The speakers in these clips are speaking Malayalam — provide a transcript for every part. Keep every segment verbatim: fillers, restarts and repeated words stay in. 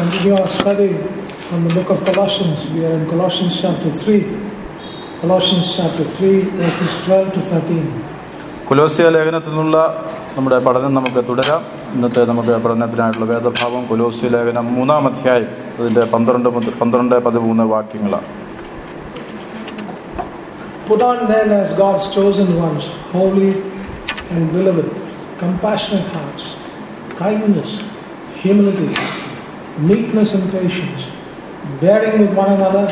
continue our study on the book of Colossians. We are in Colossians chapter three. Colossians chapter three, verses twelve to thirteen. കൊലോസ്യ ലേഖനത്തിൽ നിന്നുള്ള നമ്മുടെ പഠനം നമുക്ക് തുടരാം. ഇന്നത്തെ നമുക്ക് പഠനത്തിനായിട്ടുള്ള വേദഭാഗം കൊലോസ്യ ലേഖനം മൂന്നാം അധ്യായം അതിന്റെ പന്ത്രണ്ട് മുതൽ പന്ത്രണ്ട് പതിമൂന്ന് വാക്യങ്ങളാണ്. Put on then as God's chosen ones, holy and beloved, compassionate hearts, kindness, humility, meekness and patience, bearing with one another,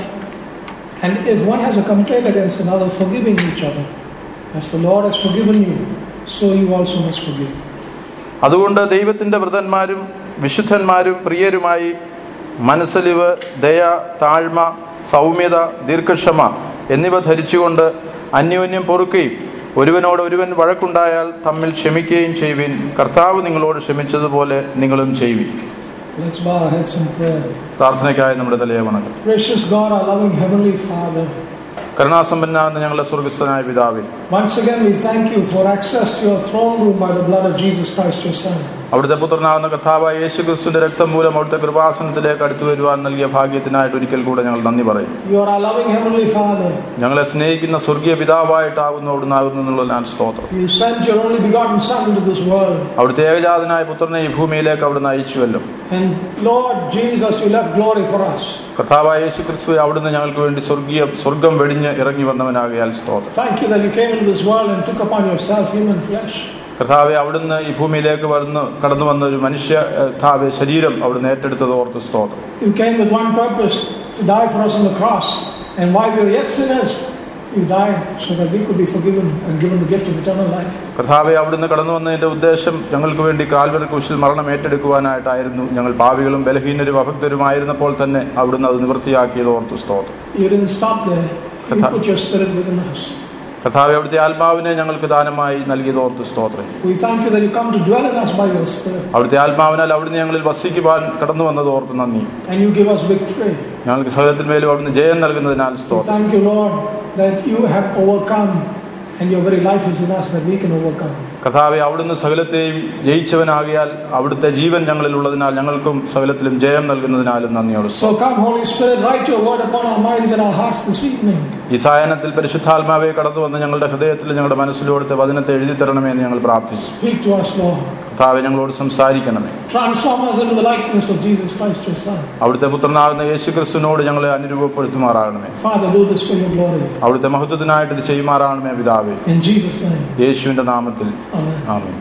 and if one has a complaint against another, forgiving each other. As the Lord has forgiven you, so you also must forgive. അതുകൊണ്ട് ദൈവത്തിന്റെ വൃതന്മാരും വിശുദ്ധന്മാരും പ്രിയരുമായി മനസ്സലിവ്, ദയ, താഴ്മ, സൗമ്യത, ദീർഘക്ഷമ എന്നിവ ധരിച്ചുകൊണ്ട് അന്യോന്യം പൊറുക്കുകയും ഒരുവനോട് ഒരുവൻ വഴക്കുണ്ടായാൽ തമ്മിൽ ക്ഷമിക്കുകയും ചെയ്യുവിൻ. കർത്താവ് നിങ്ങളോട് ക്ഷമിച്ചതുപോലെ നിങ്ങളും ചെയ്യുവിൻ. Let's bow our heads in prayer. പ്രാർത്ഥനയ്ക്കായി നമ്മുടെ തലയെ വണങ്ങും. Gracious God, our loving heavenly Father, കരുണാസമ്പന്നനായ ഞങ്ങളുടെ സ്വർഗ്ഗസ്ഥനായ പിതാവേ, once again we thank you for access to your throne room by the blood of Jesus Christ your Son. അവിടുത്തെ പുത്രനാകുന്ന കർത്താവായ യേശു ക്രിസ്തുവിന്റെ രക്തം മൂലം അവിടുത്തെ കൃപാസനത്തിലേക്ക് അടുത്തു വരുവാൻ നൽകിയ ഭാഗ്യത്തിനായിട്ട് ഒരിക്കൽ കൂടെ ഞങ്ങൾ നന്ദി പറയും. You are our loving heavenly Father. ഞങ്ങളെ സ്നേഹിക്കുന്ന സ്വർഗീയ പിതാവായിട്ടാകുന്നു അവിടുന്ന് ആകുന്നു എന്നുള്ള ഞാൻ സ്തോത്രം. You sent your only begotten Son into this world. അവിടുത്തെ ഏകജാതനായ പുത്രനെ ഈ ഭൂമിയിലേക്ക് അവിടുന്ന് അയച്ചുവല്ലോ. And Lord Jesus, you left glory for us. കർത്താവായ യേശു ക്രിസ്തു അവിടുന്ന് ഞങ്ങൾക്ക് വേണ്ടി സ്വർഗീയ സ്വർഗം വെടിഞ്ഞ് ഇറങ്ങി വന്നവനാകിയാൽ സ്തോത്രം. Thank you that you came into this world and took upon yourself human flesh. കർത്താവെ, അവിടുന്ന് ഈ ഭൂമിയിലേക്ക് വന്ന് കടന്നു വന്ന ഒരു മനുഷ്യ കർത്താവെ ശരീരം അവിടുന്ന് ഏറ്റെടുത്തത് ഓർത്ത് സ്തോത്രം. You came with one purpose, to die for us on the cross, and while we were yet sinners, you died so that we could be forgiven and given the gift of eternal life. കർത്താവെ, അവിടുന്ന് കടന്നു വന്നതിന്റെ ഉദ്ദേശം ഞങ്ങൾക്ക് വേണ്ടി കാൽവരി ക്രൂശിൽ മരണം ഏറ്റെടുക്കുവാനായിട്ടായിരുന്നു. ഞങ്ങൾ പാപികളും ബലഹീനരും അഭക്തരുമായിരുന്നപ്പോൾ തന്നെ അവിടുന്ന് അത് നിവൃത്തിയാക്കിയത് ഓർത്ത് സ്തോത്രം. You didn't stop there. You put your spirit within us. കർത്താവെ, അവിടുത്തെ ആത്മാവിനെ ഞങ്ങൾക്ക് ദാനമായി നൽകിയത് ഓർത്ത് സ്തോത്രം. We thank you that you come to dwell in us by your spirit. അവിടുത്തെ ആത്മാവിനാൽ അവിടുന്ന് ഞങ്ങളിൽ വസിക്കുവാൻ കടന്നു വന്നത് ഓർത്ത് നന്ദി. And you give us victory. ഞങ്ങൾക്ക് സകലത്തിന്മേലും അവിടുന്ന് ജയം നൽകുന്നതിനാൽ സ്തോത്രം. Thank you, Lord, that you have overcome, and your very life is in us that we can overcome. കർത്താവെ, അവിടുന്ന് സകലത്തെയും ജയിച്ചവനാകിയാൽ അവിടുത്തെ ജീവൻ ഞങ്ങളിൽ ഉള്ളതിനാൽ ഞങ്ങൾക്കും സകലത്തിലും ജയം നൽകുന്നതിനാലും നന്ദിയോട്. So come, Holy Spirit, write your word upon our minds and our hearts this evening. ഈ സായാഹ്നത്തിൽ പരിശുദ്ധാത്മാവെ കടന്നു വന്ന് ഞങ്ങളുടെ ഹൃദയത്തിൽ ഞങ്ങളുടെ മനസ്സിലൂടെ വചനത്തെ എഴുതി തരണമെന്ന് ഞങ്ങൾ പ്രാർത്ഥിച്ചു. Speak to us, Lord. കർത്താവെ, ഞങ്ങളോട് സംസാരിക്കണമേ. Transform us into the likeness of Jesus Christ your Son. അവിടുത്തെ പുത്രനാകുന്ന യേശു ക്രിസ്തുവിനോട് ഞങ്ങളെ അനുരൂപപ്പെടുത്തുമാറാകണമേ. Father, do this for your glory. അവിടുത്തെ മഹത്വത്തിനായിട്ട് ഇത് ചെയ്യുമാറാകണമേ പിതാവേ. In Jesus' name. യേശുവിന്റെ നാമത്തിൽ Amen. Amen.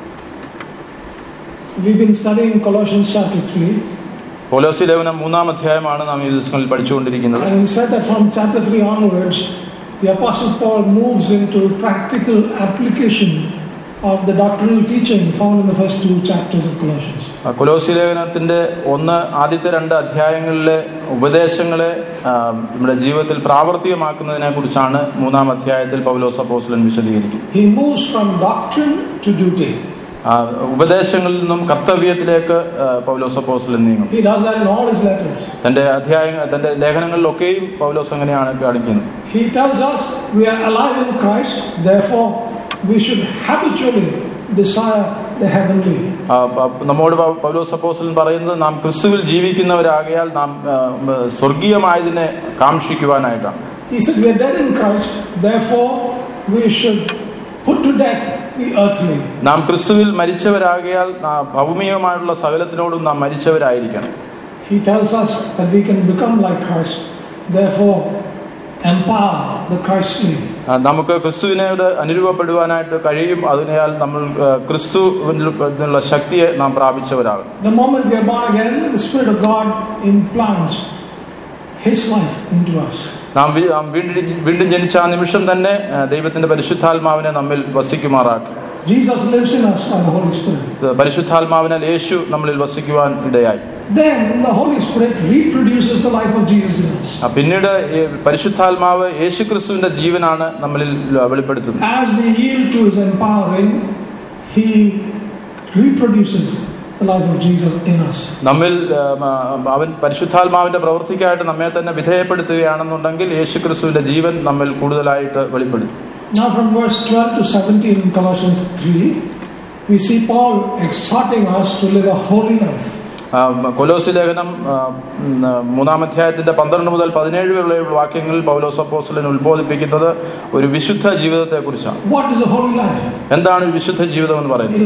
We've been studying Colossians chapter three. കൊലോസ്യ ലേഖനം മൂന്നാം അധ്യായമാണ് നാം ഈ ദിവസങ്ങളിൽ പഠിച്ചുകൊണ്ടിരിക്കുന്നത്. And we said that from chapter three onwards, the Apostle Paul moves into practical application of the doctrinal teaching found in the first two chapters of Colossians. കൊലോസ്യ ലേഖനത്തിന്റെ ഒന്ന് ആദ്യത്തെ രണ്ട് അധ്യായങ്ങളിലെ ഉപദേശങ്ങളെ നമ്മുടെ ജീവിതത്തിൽ പ്രാവർത്തികമാക്കുന്നതിനെ കുറിച്ചാണ് മൂന്നാം അധ്യായത്തിൽ പൗലോസ് അപ്പോസ്തലൻ വിശദീകരിക്കുന്നത്. He moves from doctrine to duty. ഉപദേശങ്ങളിൽ നിന്നും കർത്തവ്യത്തിലേക്ക് പൗലോസ് അപ്പോസ്തലൻ നീങ്ങും. He does that in all his letters. തന്റെ അധ്യായങ്ങൾ തന്റെ ലേഖനങ്ങളിലൊക്കെയും പൗലോസ് അങ്ങനെയാണ് കാണിക്കുന്നത്. He tells us we are alive in Christ, therefore we should habitually desire the heavenly. നമ്മോട് പൗലോസ് അപ്പോസ്തലൻ പറയുന്നത് നാം ക്രിസ്തുവിൽ ജീവിക്കുന്നവരാകയാൽ നാം സ്വർഗീയമായതിനെ കാംക്ഷിക്കുവാനായിട്ടാണ്. He said we are dead in Christ, therefore we should put to death the earthly. നാം ക്രിസ്തുവിൽ മരിച്ചവരാകയാൽ ഭൗമികമായുള്ള സകലത്തിനോടും നാം മരിച്ചവരായിരിക്കണം. He tells us that we can become like Christ, therefore empower the Christly. നമുക്ക് ക്രിസ്തുവിനോട് അനുരൂപപ്പെടുവാനായിട്ട് കഴിയും. അതിനാൽ നമ്മൾ ക്രിസ്തുവിനുള്ള ശക്തിയെ നാം പ്രാപിച്ചവരാകും. The moment we are born again, the Spirit of God implants His life into us. നാം വീണ്ടും ജനിച്ച ആ നിമിഷം തന്നെ ദൈവത്തിന്റെ പരിശുദ്ധാത്മാവിനെ നമ്മിൽ വസിക്കുമാറാക്കി. Jesus lives in us by the Holy Spirit. പരിശുദ്ധാത്മാവിനാൽ യേശു നമ്മളിൽ വസിക്കുവാൻ ഇടയായി. Then the Holy Spirit reproduces the life of Jesus in us. പിന്നീട് പരിശുദ്ധാത്മാവ് യേശുക്രിസ്തുവിന്റെ ജീവനാണ് നമ്മളിൽ വെളിപ്പെടുത്തുന്നത്. As we yield to His empowering, He reproduces the life of Jesus in us. നമ്മിൽ അവൻ പരിശുദ്ധാത്മാവിന്റെ പ്രവൃത്തിക്കായിട്ട് നമ്മെ തന്നെ വിധേയപ്പെടുത്തുകയാണെന്നുണ്ടെങ്കിൽ യേശുക്രിസ്തുവിന്റെ ജീവൻ നമ്മിൽ കൂടുതലായിട്ട് വെളിപ്പെടും. Now from verse twelve to seventeen in Colossians three, we see Paul exhorting us to live a holy life. കൊലോസി ലേഖനം മൂന്നാം അധ്യായത്തിന്റെ പന്ത്രണ്ട് മുതൽ പതിനേഴ് വരെയുള്ള വാക്യങ്ങളിൽ പൗലോസ് അപ്പോസ്തലൻ ഉത്ബോധിപ്പിക്കുന്നത് ഒരു വിശുദ്ധ ജീവിതത്തെ കുറിച്ചാണ്. എന്താണ് ഒരു വിശുദ്ധ ജീവിതം എന്ന് പറയുന്നത്?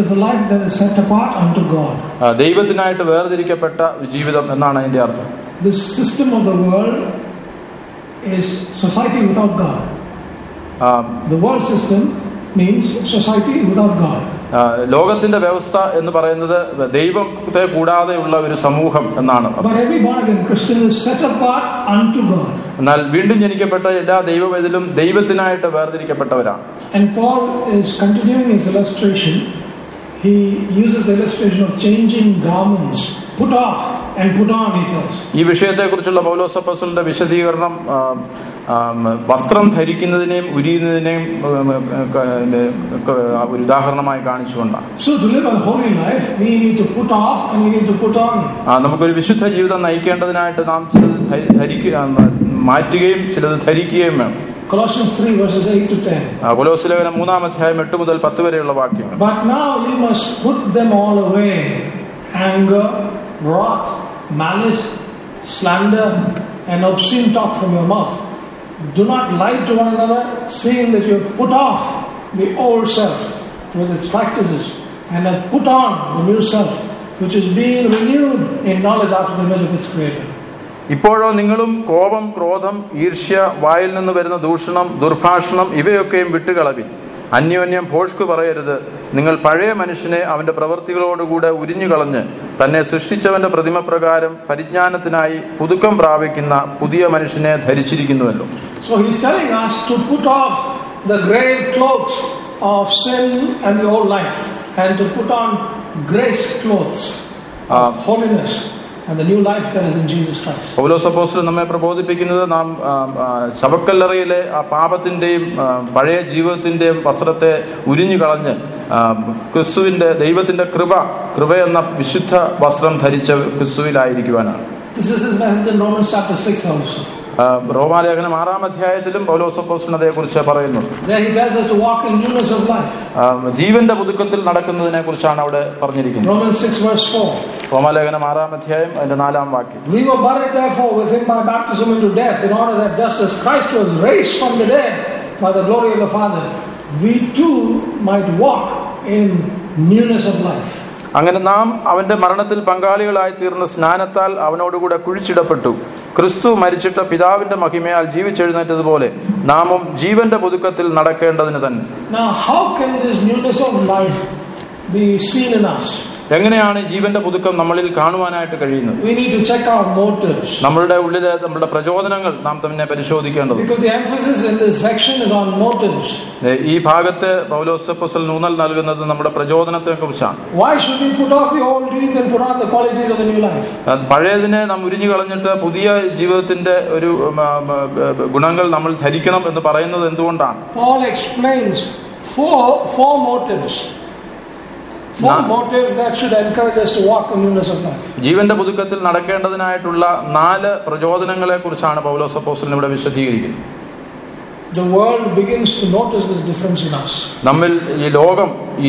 ദൈവത്തിനായിട്ട് വേർതിരിക്കപ്പെട്ട ജീവിതം എന്നാണ് അതിന്റെ അർത്ഥം. The system of the world is society without God. Uh, the world system means society without God. ലോകത്തിന്റെ വ്യവസ്ഥ എന്ന് പറയുന്നത് ദൈവത്തെ കൂടാതെയുള്ള ഒരു സമൂഹം എന്നാണ്. But every born again Christian is set apart unto God. എന്നാൽ വീണ്ടും ജനിക്കപ്പെട്ട എല്ലാ ദൈവവേദിലും ദൈവത്തിനായിട്ട് വേർതിരിക്കപ്പെട്ടവരാണ്. And Paul is continuing his illustration. He uses the illustration of changing garments. Put off and put on, he says. ഈ വിഷയത്തെക്കുറിച്ചുള്ള പൗലോസ് അപ്പോസ്തലന്റെ വിശദീകരണം വസ്ത്രം ധരിക്കുന്നതിനെയും ഉരിയുന്നതിനെയും ഒരു ഉദാഹരണമായി കാണിച്ചുകൊണ്ടാണ്. So to live a holy life, we need to put off and we need to put on. ആ നമുക്കൊരു വിശുദ്ധ ജീവിതം നയിക്കേണ്ടതിനായിട്ട് നാം ചിലത് ധരിക്കുക മാറ്റുകയും ചിലത് ധരിക്കുകയും വേണം. Colossians three verses eight to ten. കൊലോസ്യ ലേഖനം മൂന്നാം അധ്യായം എട്ട് മുതൽ പത്ത് വരെയുള്ള വാക്യങ്ങൾ. But now you must put them all away: anger, wrath, malice, slander, and obscene talk from your mouth. Do not lie to one another, seeing that you have put off the old self with its practices, and have put on the new self, which is being renewed in knowledge after the image of its creator. ഇപ്പോഴോ നിങ്ങളും കോപം, ക്രോധം, ഈർഷ്യ, വായിൽ നിന്ന് വരുന്ന ദൂഷണം, ദുർഭാഷണം ഇവയൊക്കെയും വിട്ടുകളവിൻ. അന്യോന്യം ഭോഷ്കു പറയരുത്. നിങ്ങൾ പഴയ മനുഷ്യനെ അവന്റെ പ്രവൃത്തികളോടുകൂടെ ഉരിഞ്ഞുകളഞ്ഞ് തന്നെ സൃഷ്ടിച്ചവന്റെ പ്രതിമപ്രകാരം പരിജ്ഞാനത്തിനായി പുതുക്കം പ്രാപിക്കുന്ന പുതിയ മനുഷ്യനെ ധരിച്ചിരിക്കുന്നുവല്ലോ. So he is telling us to put off the grave clothes of sin and the old life, and to put on grace clothes of holiness and the new life that is in Jesus Christ. പൗലോസ് അപ്പോസ്തലൻ നമ്മെ പ്രബോധിപ്പിക്കുന്നത് നാം ശവക്കല്ലറയിലെ ആ പാപത്തിന്റെയും പഴയ ജീവിതത്തിന്റെയും വസ്ത്രത്തെ ഉരിഞ്ഞു കളഞ്ഞ് ക്രിസ്തുവിന്റെ ദൈവത്തിന്റെ കൃപ കൃപ എന്ന വിശുദ്ധ വസ്ത്രം ധരിച്ച ക്രിസ്തുവിലായിരിക്കുവാനാണ്. This is his message in Romans chapter six also. റോമാലേഖനം ആറാം അധ്യായത്തിലും പൗലോസ് അപ്പോസ്തലൻ അതേക്കുറിച്ച് പറയുന്നു. There he tells us to walk in newness of life. ജീവന്റെ പുതുക്കത്തിൽ നടക്കുന്നതിനെ കുറിച്ചാണ് അവിടെ പറഞ്ഞിരിക്കുന്നത്. Romans six verse four. റോമാലേഖനം ആറാം അധ്യായം അതിന്റെ നാലാം വാക്യം. We were buried therefore with him by baptism into death, in order that just as Christ was raised from the dead by the glory of the Father, we too might walk in newness of life. അങ്ങനെ നാം അവന്റെ മരണത്തിൽ പങ്കാളികളായി തീർന്ന സ്നാനത്താൽ അവനോടുകൂടെ കുഴിച്ചിടപ്പെട്ടു. ക്രിസ്തു മരിച്ചിട്ട് പിതാവിന്റെ മഹിമയാൽ ജീവിച്ചെഴുന്നേറ്റതുപോലെ നാമും ജീവന്റെ പുതുക്കത്തിൽ നടക്കേണ്ടതിന് തന്നെ. Now how can this newness of life be seen in us? എങ്ങനെയാണ് ജീവന്റെ പുതുക്കം നമ്മളിൽ കാണുവാനായിട്ട് കഴിയുന്നത്? We need to check our motives. നമ്മളുടെ ഉള്ളിലെ നമ്മുടെ പ്രചോദനങ്ങൾ നാം തന്നെ പരിശോധിക്കേണ്ടതുണ്ട്. Because the emphasis in this section is on motives. ഈ ഭാഗത്ത് പൗലോസ് അപ്പോസ്തലൻ ഊന്നൽ നൽകുന്നത് നമ്മുടെ പ്രചോദനത്തെ കുറിച്ചാണ്. Why should we put off the old deeds and put on the qualities of the new life? പഴയതിനെ നാം ഉരിഞ്ഞു കളഞ്ഞിട്ട് പുതിയ ജീവിതത്തിന്റെ ഒരു ഗുണങ്ങൾ നമ്മൾ ധരിക്കണം എന്ന് പറയുന്നത് എന്തുകൊണ്ടാണ്? Paul explains four four motives. Four motives that should encourage us to walk in newness of life. ജീവന്റെ പുതുക്കത്തിൽ നടക്കേണ്ടതിനായിട്ടുള്ള നാല് പ്രചോദനങ്ങളെ കുറിച്ചാണ് പൗലോസ് അപ്പോസ്തലൻ ഇവിടെ വിശദീകരിക്കുന്നത്. The world begins to notice this difference in us. നമ്മിൽ ഈ ലോകം ഈ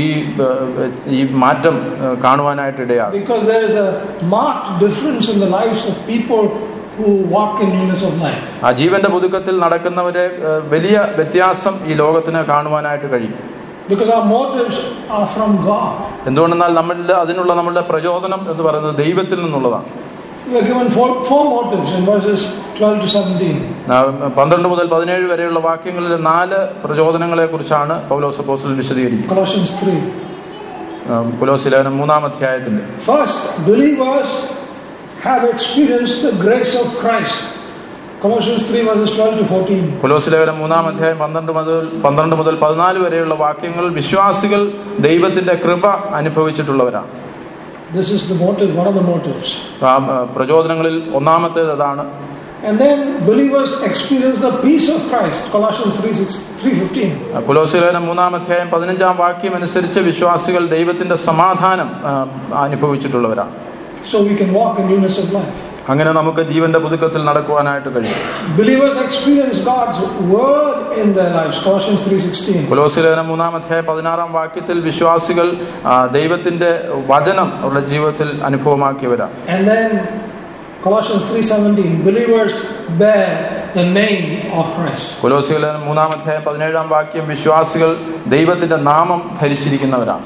ഈ മാറ്റം കാണുവാനായിട്ട് ഇടയാകും. Because there is a marked difference in the lives of people who walk in newness of life. ആ ജീവന്റെ പുതുക്കത്തിൽ നടക്കുന്നവരെ വലിയ വ്യത്യാസം ഈ ലോകത്തിന് കാണുവാനായിട്ട് കഴിയും. Because our motives are from God. എന്തുകൊണ്ടെന്നാൽ നമ്മളുടെ അതിനുള്ള നമ്മുടെ പ്രചോദനം എന്ന് പറയുന്നത് ദൈവത്തിൽ നിന്നുള്ളതാണ്. We are given four, four motives in verses twelve to seventeen. പന്ത്രണ്ട് മുതൽ പതിനേഴ് വരെയുള്ള വാക്യങ്ങളിൽ നാല് പ്രചോദനങ്ങളെ കുറിച്ചാണ് പൗലോസ് അപ്പോസ്തലൻ വിശദീകരിക്കുന്നത്. Colossians three. കൊലോസ്യ ലേഖനം മൂന്നാം അധ്യായത്തിന്റെ. First, believers have experienced the grace of Christ. Colossians three verses twelve to fourteen. കൊലോസ്യ ലേഖനം മൂന്നാം അധ്യായം പന്ത്രണ്ട് മുതൽ പന്ത്രണ്ട് മുതൽ പതിനാല് വരെയുള്ള വാക്യങ്ങൾ വിശ്വാസികൾ ദൈവത്തിന്റെ കൃപ അനുഭവിച്ചിട്ടുള്ളവരാണ്. This is the motive, one of the motives. പ്രചോദനങ്ങളിൽ ഒന്നാമത്തേത് അതാണ്. And then believers experience the peace of Christ. Colossians three fifteen. കൊലോസ്യ ലേഖനം മൂന്നാം അധ്യായം പതിനഞ്ചാം വാക്യം അനുസരിച്ച് വിശ്വാസികൾ ദൈവത്തിന്റെ സമാധാനം അനുഭവിച്ചിട്ടുള്ളവരാണ്. So we can walk in newness of life. അങ്ങനെ നമുക്ക് ജീവന്റെ പുതുക്കത്തിൽ നടക്കുവാനായിട്ട് കഴിയും. Believers experience God's word in their lives. Colossians three sixteen. കൊലോസ്യലേഖനം മൂന്നാം അധ്യായം പതിനാറാം വാക്യത്തിൽ വിശ്വാസികൾ ദൈവത്തിന്റെ വചനം അവരുടെ ജീവിതത്തിൽ അനുഭവമാക്കിയവരാണ്. And then Colossians three seventeen, believers bear the name of Christ. കൊലോസ്യലേഖനം മൂന്നാം അധ്യായം പതിനേഴാം വാക്യം വിശ്വാസികൾ ദൈവത്തിന്റെ നാമം ധരിച്ചിരിക്കുന്നവരാണ്.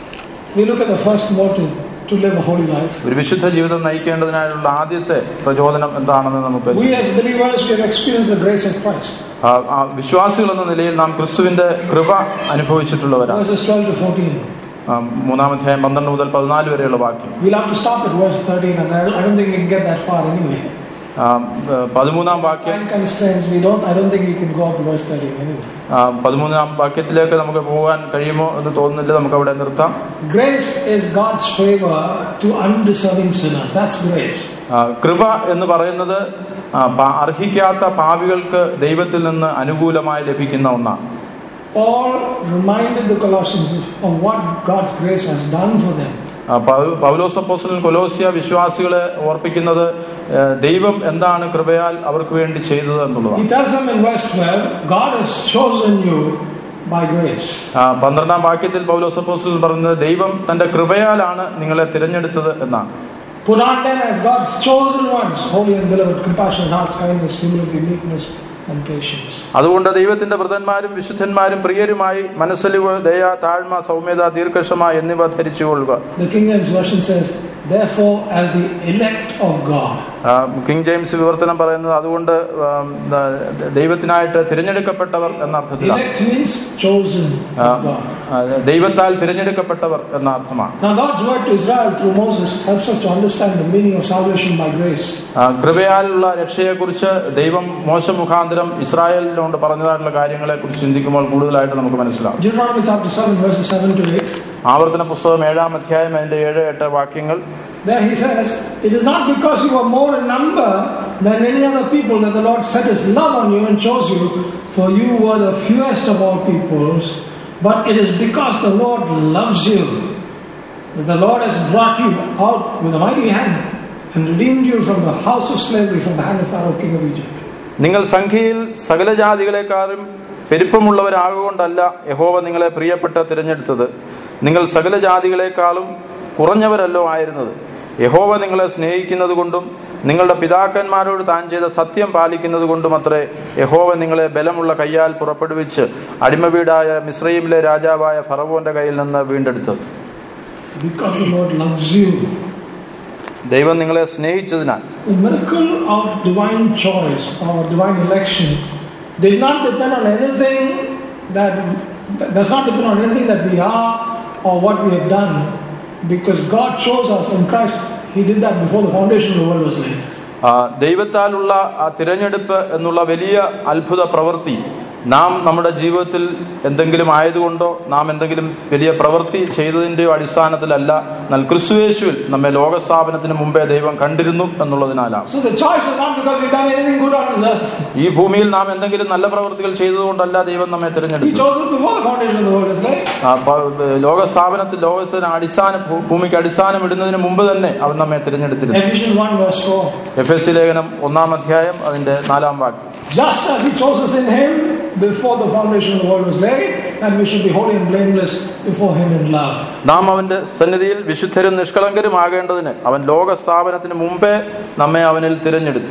We look at the first motive to live a holy life. ഒരു വിശുദ്ധ ജീവിതം നയിക്കേണ്ടതിനായുള്ള ആദ്യത്തെ പ്രചോദനം എന്താണെന്ന് നമുക്ക് We as believers we have experienced the grace of Christ. വിശ്വാസികൾ എന്ന നിലയിൽ നാം ക്രിസ്തുവിന്റെ കൃപ അനുഭവിച്ചിട്ടുള്ളവരാണ്. Verses twelve to fourteen. മൂന്നാം അധ്യായം പന്ത്രണ്ട് മുതൽ പതിനാല് വരെയുള്ള വാക്യം. We'll have to stop at verse thirteen, and I don't think we can get that far anyway. പതിമൂന്നാം വാക്യം we don't I don't think we can go up to verse thirteen anyway. പതിമൂന്നാം വാക്യത്തിലേക്ക് നമുക്ക് പോകാൻ കഴിയുമോ എന്ന് തോന്നുന്നില്ല. നമുക്ക് അവിടെ നിർത്താം. Grace is God's favor to undeserving sinners. That's grace. കൃപ എന്ന് പറയുന്നത് അർഹിക്കാത്ത പാപികൾക്ക് ദൈവത്തിൽ നിന്ന് അനുകൂലമായി ലഭിക്കുന്ന ഒന്നാണ്. Paul reminded the Colossians of what God's grace has done for them. പൗലോസ് അപ്പോസ്തലൻ കൊലോസ്യ വിശ്വാസികളെ ഓർപ്പിക്കുന്നത് ദൈവം എന്താണ് കൃപയാൽ അവർക്ക് വേണ്ടി ചെയ്തത് എന്നുള്ളതാണ്. He tells them in verse twelve, God has chosen you by grace. പന്ത്രണ്ടാം വാക്യത്തിൽ പൗലോസ് അപ്പോസ്തലൻ പറയുന്നത് ദൈവം തന്റെ കൃപയാലാണ് നിങ്ങളെ തിരഞ്ഞെടുത്തത് എന്നാണ്. Put on then as God's chosen ones, holy and beloved, compassionate hearts, kindness, humility, meekness and patience. അതുകൊണ്ട് ദൈവത്തിന്റെ വൃതന്മാരും വിശുദ്ധന്മാരും പ്രിയരുമായി മനസ്സലിവ്, ദയ, താഴ്മ, സൗമ്യത, ദീർഘക്ഷമ എന്നിവ ധരിച്ചുകൊള്ളുക. The King James version says, therefore as the elect of God. King James വിവർത്തനം പറയുന്നത് അതുകൊണ്ട് ദൈവത്തിനായിട്ട് തിരഞ്ഞെടുക്കപ്പെട്ടവർ എന്ന അർത്ഥത്തിലാണ്. Elect means chosen of God. ദൈവത്താൽ തിരഞ്ഞെടുക്കപ്പെട്ടവർ എന്ന അർത്ഥമാണ്. Now God's word to Israel through Moses helps us to understand the meaning of salvation by grace. കൃപയാലുള്ള രക്ഷയെക്കുറിച്ച് ദൈവം മോശ മുഖാന്തരം ഇസ്രായേലിനോട് പറഞ്ഞതായിട്ടുള്ള കാര്യങ്ങളെ കുറിച്ച് ചിന്തിക്കുമ്പോൾ കൂടുതലായിട്ട് നമുക്ക് മനസ്സിലാവും. Deuteronomy chapter seven verses seven to eight. ആവർത്തന പുസ്തകം ഏഴാം അധ്യായം അതിന്റെ ഏഴ് എട്ട് വാക്യങ്ങൾ. There he says, it is not because you are more in number than any other people that the Lord set his love on you and chose you, for you were the fewest of all peoples, but it is because the Lord loves you that the Lord has brought you out with a mighty hand and redeemed you from the house of slavery, from the hand of Pharaoh king of Egypt. നിങ്ങൾ സംഖ്യയിൽ സകല ജാതികളെക്കാളും പെരുപ്പമുള്ളവരാകൊണ്ടല്ല യഹോവ നിങ്ങളെ പ്രിയപ്പെട്ട് തിരഞ്ഞെടുത്തത്. നിങ്ങൾ സകല ജാതികളെക്കാളും കുറഞ്ഞവരല്ലോ ആയിരുന്നത്. യഹോവ നിങ്ങളെ സ്നേഹിക്കുന്നത് കൊണ്ടും നിങ്ങളുടെ പിതാക്കന്മാരോട് താൻ ചെയ്ത സത്യം പാലിക്കുന്നത് കൊണ്ടുമത്രേ യഹോവ നിങ്ങളെ ബലമുള്ള കയ്യാൽ പുറപ്പെടുവിച്ച് അടിമവീടായ മിസ്രയീമിലെ രാജാവായ ഫറവോന്റെ കയ്യിൽ നിന്ന് വീണ്ടെടുത്തത്. Because the Lord loves you. ദൈവം നിങ്ങളെ സ്നേഹിച്ചതിനാൽ. The miracle of divine choice or divine election did not depend on anything that does not depend on anything that we are or what we have done, because God chose us in Christ. He did that before the foundation of the world was laid. ദൈവത്താലുള്ള ആ തിരഞ്ഞെടുപ്പ് എന്നുള്ള വലിയ അത്ഭുത പ്രവൃത്തി നാം നമ്മുടെ ജീവിതത്തിൽ എന്തെങ്കിലും ആയതുകൊണ്ടോ നാം എന്തെങ്കിലും വലിയ പ്രവൃത്തി ചെയ്തതിന്റെയോ അടിസ്ഥാനത്തിലല്ല, എന്നാൽ ക്രിസ്തുയേശുവിൽ നമ്മെ ലോകസ്ഥാപനത്തിന് മുമ്പേ ദൈവം കണ്ടിരുന്നു എന്നുള്ളതിനാലാണ്. ഈ ഭൂമിയിൽ നാം എന്തെങ്കിലും നല്ല പ്രവൃത്തികൾ ചെയ്തതുകൊണ്ടല്ല ദൈവം നമ്മെ തിരഞ്ഞെടുത്തു. ലോകസ്ഥാപനത്തിൽ ലോകത്തിന് അടിസ്ഥാന ഭൂമിക്ക് അടിസ്ഥാനം ഇടുന്നതിന് മുമ്പ് തന്നെ അവൻ നമ്മെ തിരഞ്ഞെടുത്തിരുന്നു. എഫെസ്യ ലേഖനം ഒന്നാം അധ്യായം അതിന്റെ നാലാം വാക്യം. Just as he chose us in him before the foundation of the world was laid, and we should be holy and blameless before him in love. നാം അവന്റെ സന്നിധിയിൽ വിശുദ്ധരും നിഷ്കളങ്കരും ആകേണ്ടതിന് അവൻ ലോകസ്ഥാപനത്തിന് മുമ്പേ നമ്മെ അവനിൽ തിരഞ്ഞെടുത്തു.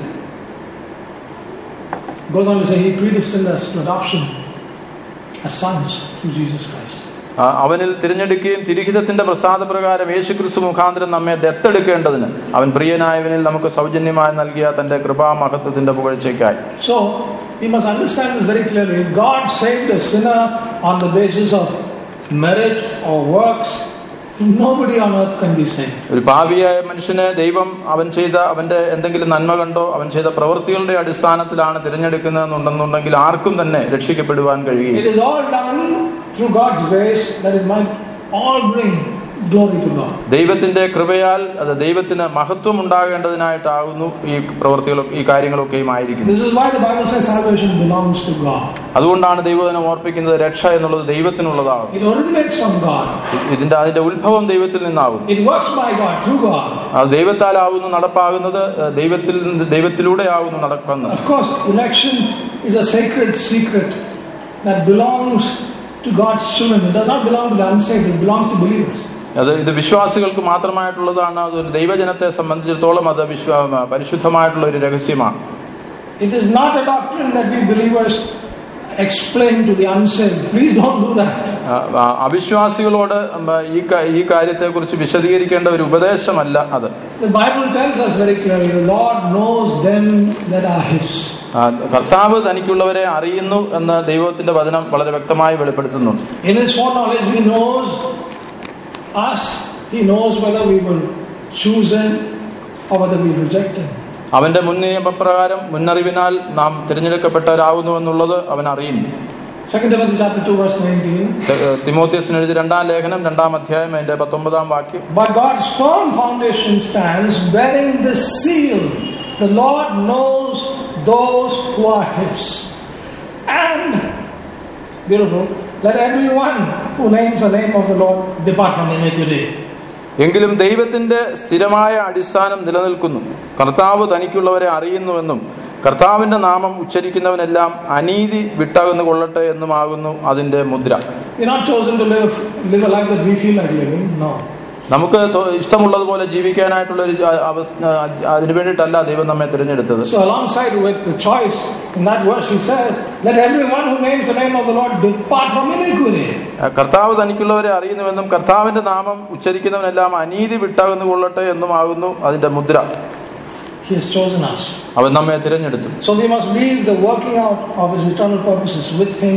Goes on to say he predestined us to adoption as sons through Jesus Christ. അവനിൽ തിരഞ്ഞെടുക്കുകയും തിരുഹിതത്തിന്റെ പ്രസാദപ്രകാരം യേശുക്രിസ്തു മുഖാന്തരം നമ്മെ ദത്തെടുക്കേണ്ടതിന് അവൻ പ്രിയനായവനിൽ നമുക്ക് സൗജന്യമായി നൽകിയ തന്റെ കൃപാമഹത്വത്തിന്റെ പുകഴ്ചയ്ക്കായി. So we must understand this very clearly. If God saved a sinner on the basis of merit or works, nobody on earth can be saved. ഒരു പാപിയായ മനുഷ്യനെ ദൈവം അവൻ ചെയ്ത അവന്റെ എന്തെങ്കിലും നന്മ കണ്ടോ അവൻ ചെയ്ത പ്രവൃത്തികളുടെ അടിസ്ഥാനത്തിലാണ് തിരഞ്ഞെടുക്കുന്നതെന്നുണ്ടെന്നുണ്ടെങ്കിൽ ആർക്കും തന്നെ രക്ഷിക്കപ്പെടുവാൻ കഴിയില്ല. It is all done through God's grace, that it might all bring Glory to God. ദൈവത്തിന്റെ കൃപയാൽ അത് ദൈവത്തിന് മഹത്വം ഉണ്ടാകേണ്ടതിനായിട്ടാകുന്നു ഈ പ്രവൃത്തികളും ഈ കാര്യങ്ങളൊക്കെയും ആയിരിക്കുന്നത്. This is why the Bible says salvation belongs to God. അതുകൊണ്ടാണ് ദൈവവചനം ഓർപ്പിക്കുന്നത് രക്ഷ എന്നുള്ളത് ദൈവത്തിനുള്ളതാണ്. It originates from God. ഇതിന്റെ അതിന്റെ ഉത്ഭവം ദൈവത്തിൽ നിന്നാകുന്നു. It works by God, through God. അത് ദൈവത്താലാവുന്നു നടപ്പാകുന്നത്, ദൈവത്തിൽ ദൈവത്തിലൂടെ ആവുന്നു നടക്കുന്നത്. Of course, election is a sacred secret that belongs to God's children. It does not belong to the unsaved, it belongs to believers. അത് ഇത് വിശ്വാസികൾക്ക് മാത്രമായിട്ടുള്ളതാണ്. അത് ദൈവജനത്തെ സംബന്ധിച്ചിടത്തോളം അത് വിശ്വാ പരിശുദ്ധമായിട്ടുള്ള ഒരു രഹസ്യമാണ്. It is not a doctrine that we believers explain to the unsaved. Please don't do that. അവിശ്വാസികളോട് ഈ ഈ കാര്യത്തെ കുറിച്ച് വിശദീകരിക്കേണ്ട ഒരു ഉപദേശമല്ല അത്. The Bible tells us very clearly, the Lord knows them that are His. കർത്താവ് തനിക്കുള്ളവരെ അറിയുന്നു എന്ന് ദൈവത്തിന്റെ വചനം വളരെ വ്യക്തമായി വെളിപ്പെടുത്തുന്നു. In His foreknowledge, He knows us. He knows whether we will choose Him or whether we reject Him. അവന്റെ മുൻ നിയമപ്രകാരം മുന്നറിവിനാൽ നാം തിരഞ്ഞെടുക്കപ്പെട്ടവരാകുന്നു എന്നുള്ളത് അവൻ അറിയുന്നു. Second Timothy chapter two verse nineteen. തിമോഥെയോസിന് എഴുതിയ രണ്ടാം ലേഖനം രണ്ടാം അധ്യായം അതിന്റെ പത്തൊമ്പതാം വാക്യം. But God's firm foundation stands, bearing the seal. The Lord knows those who are His. And beautiful. Let everyone who names the name of the Lord depart from iniquity. എങ്കിലും ദൈവത്തിന്റെ സ്ഥിരമായ അടിസ്ഥാനം നിലനിൽക്കുന്നു. കർത്താവ് തനിക്കുള്ളവരെ അറിയുന്നുവെന്നും കർത്താവിന്റെ നാമം ഉച്ചരിക്കുന്നവനെല്ലാം അനീതി വിട്ടകന്നു കൊള്ളട്ടെ എന്നുമാകുന്നു അതിന്റെ മുദ്ര. We are not chosen to live live a life that we feel like living. No. നമുക്ക് ഇഷ്ടമുള്ളതുപോലെ ജീവിക്കാനായിട്ടുള്ള ഒരു അതിനു വേണ്ടിയിട്ടല്ല ദൈവം നമ്മെ തിരഞ്ഞെടുത്തത്. So alongside with the choice in that verse he says, let everyone who names the name of the Lord depart from iniquity. കർത്താവ് തനിക്കുള്ളവരെ അറിയുന്നുവെന്നും കർത്താവിന്റെ നാമം ഉച്ചരിക്കുന്നവനെല്ലാം അനീതി വിട്ടകന്നു കൊള്ളട്ടെ എന്നുമാകുന്നു അതിന്റെ മുദ്ര. He has chosen us. അവൻ നമ്മെ തിരഞ്ഞെടുത്തു. So we must leave the working out of His eternal purposes with Him.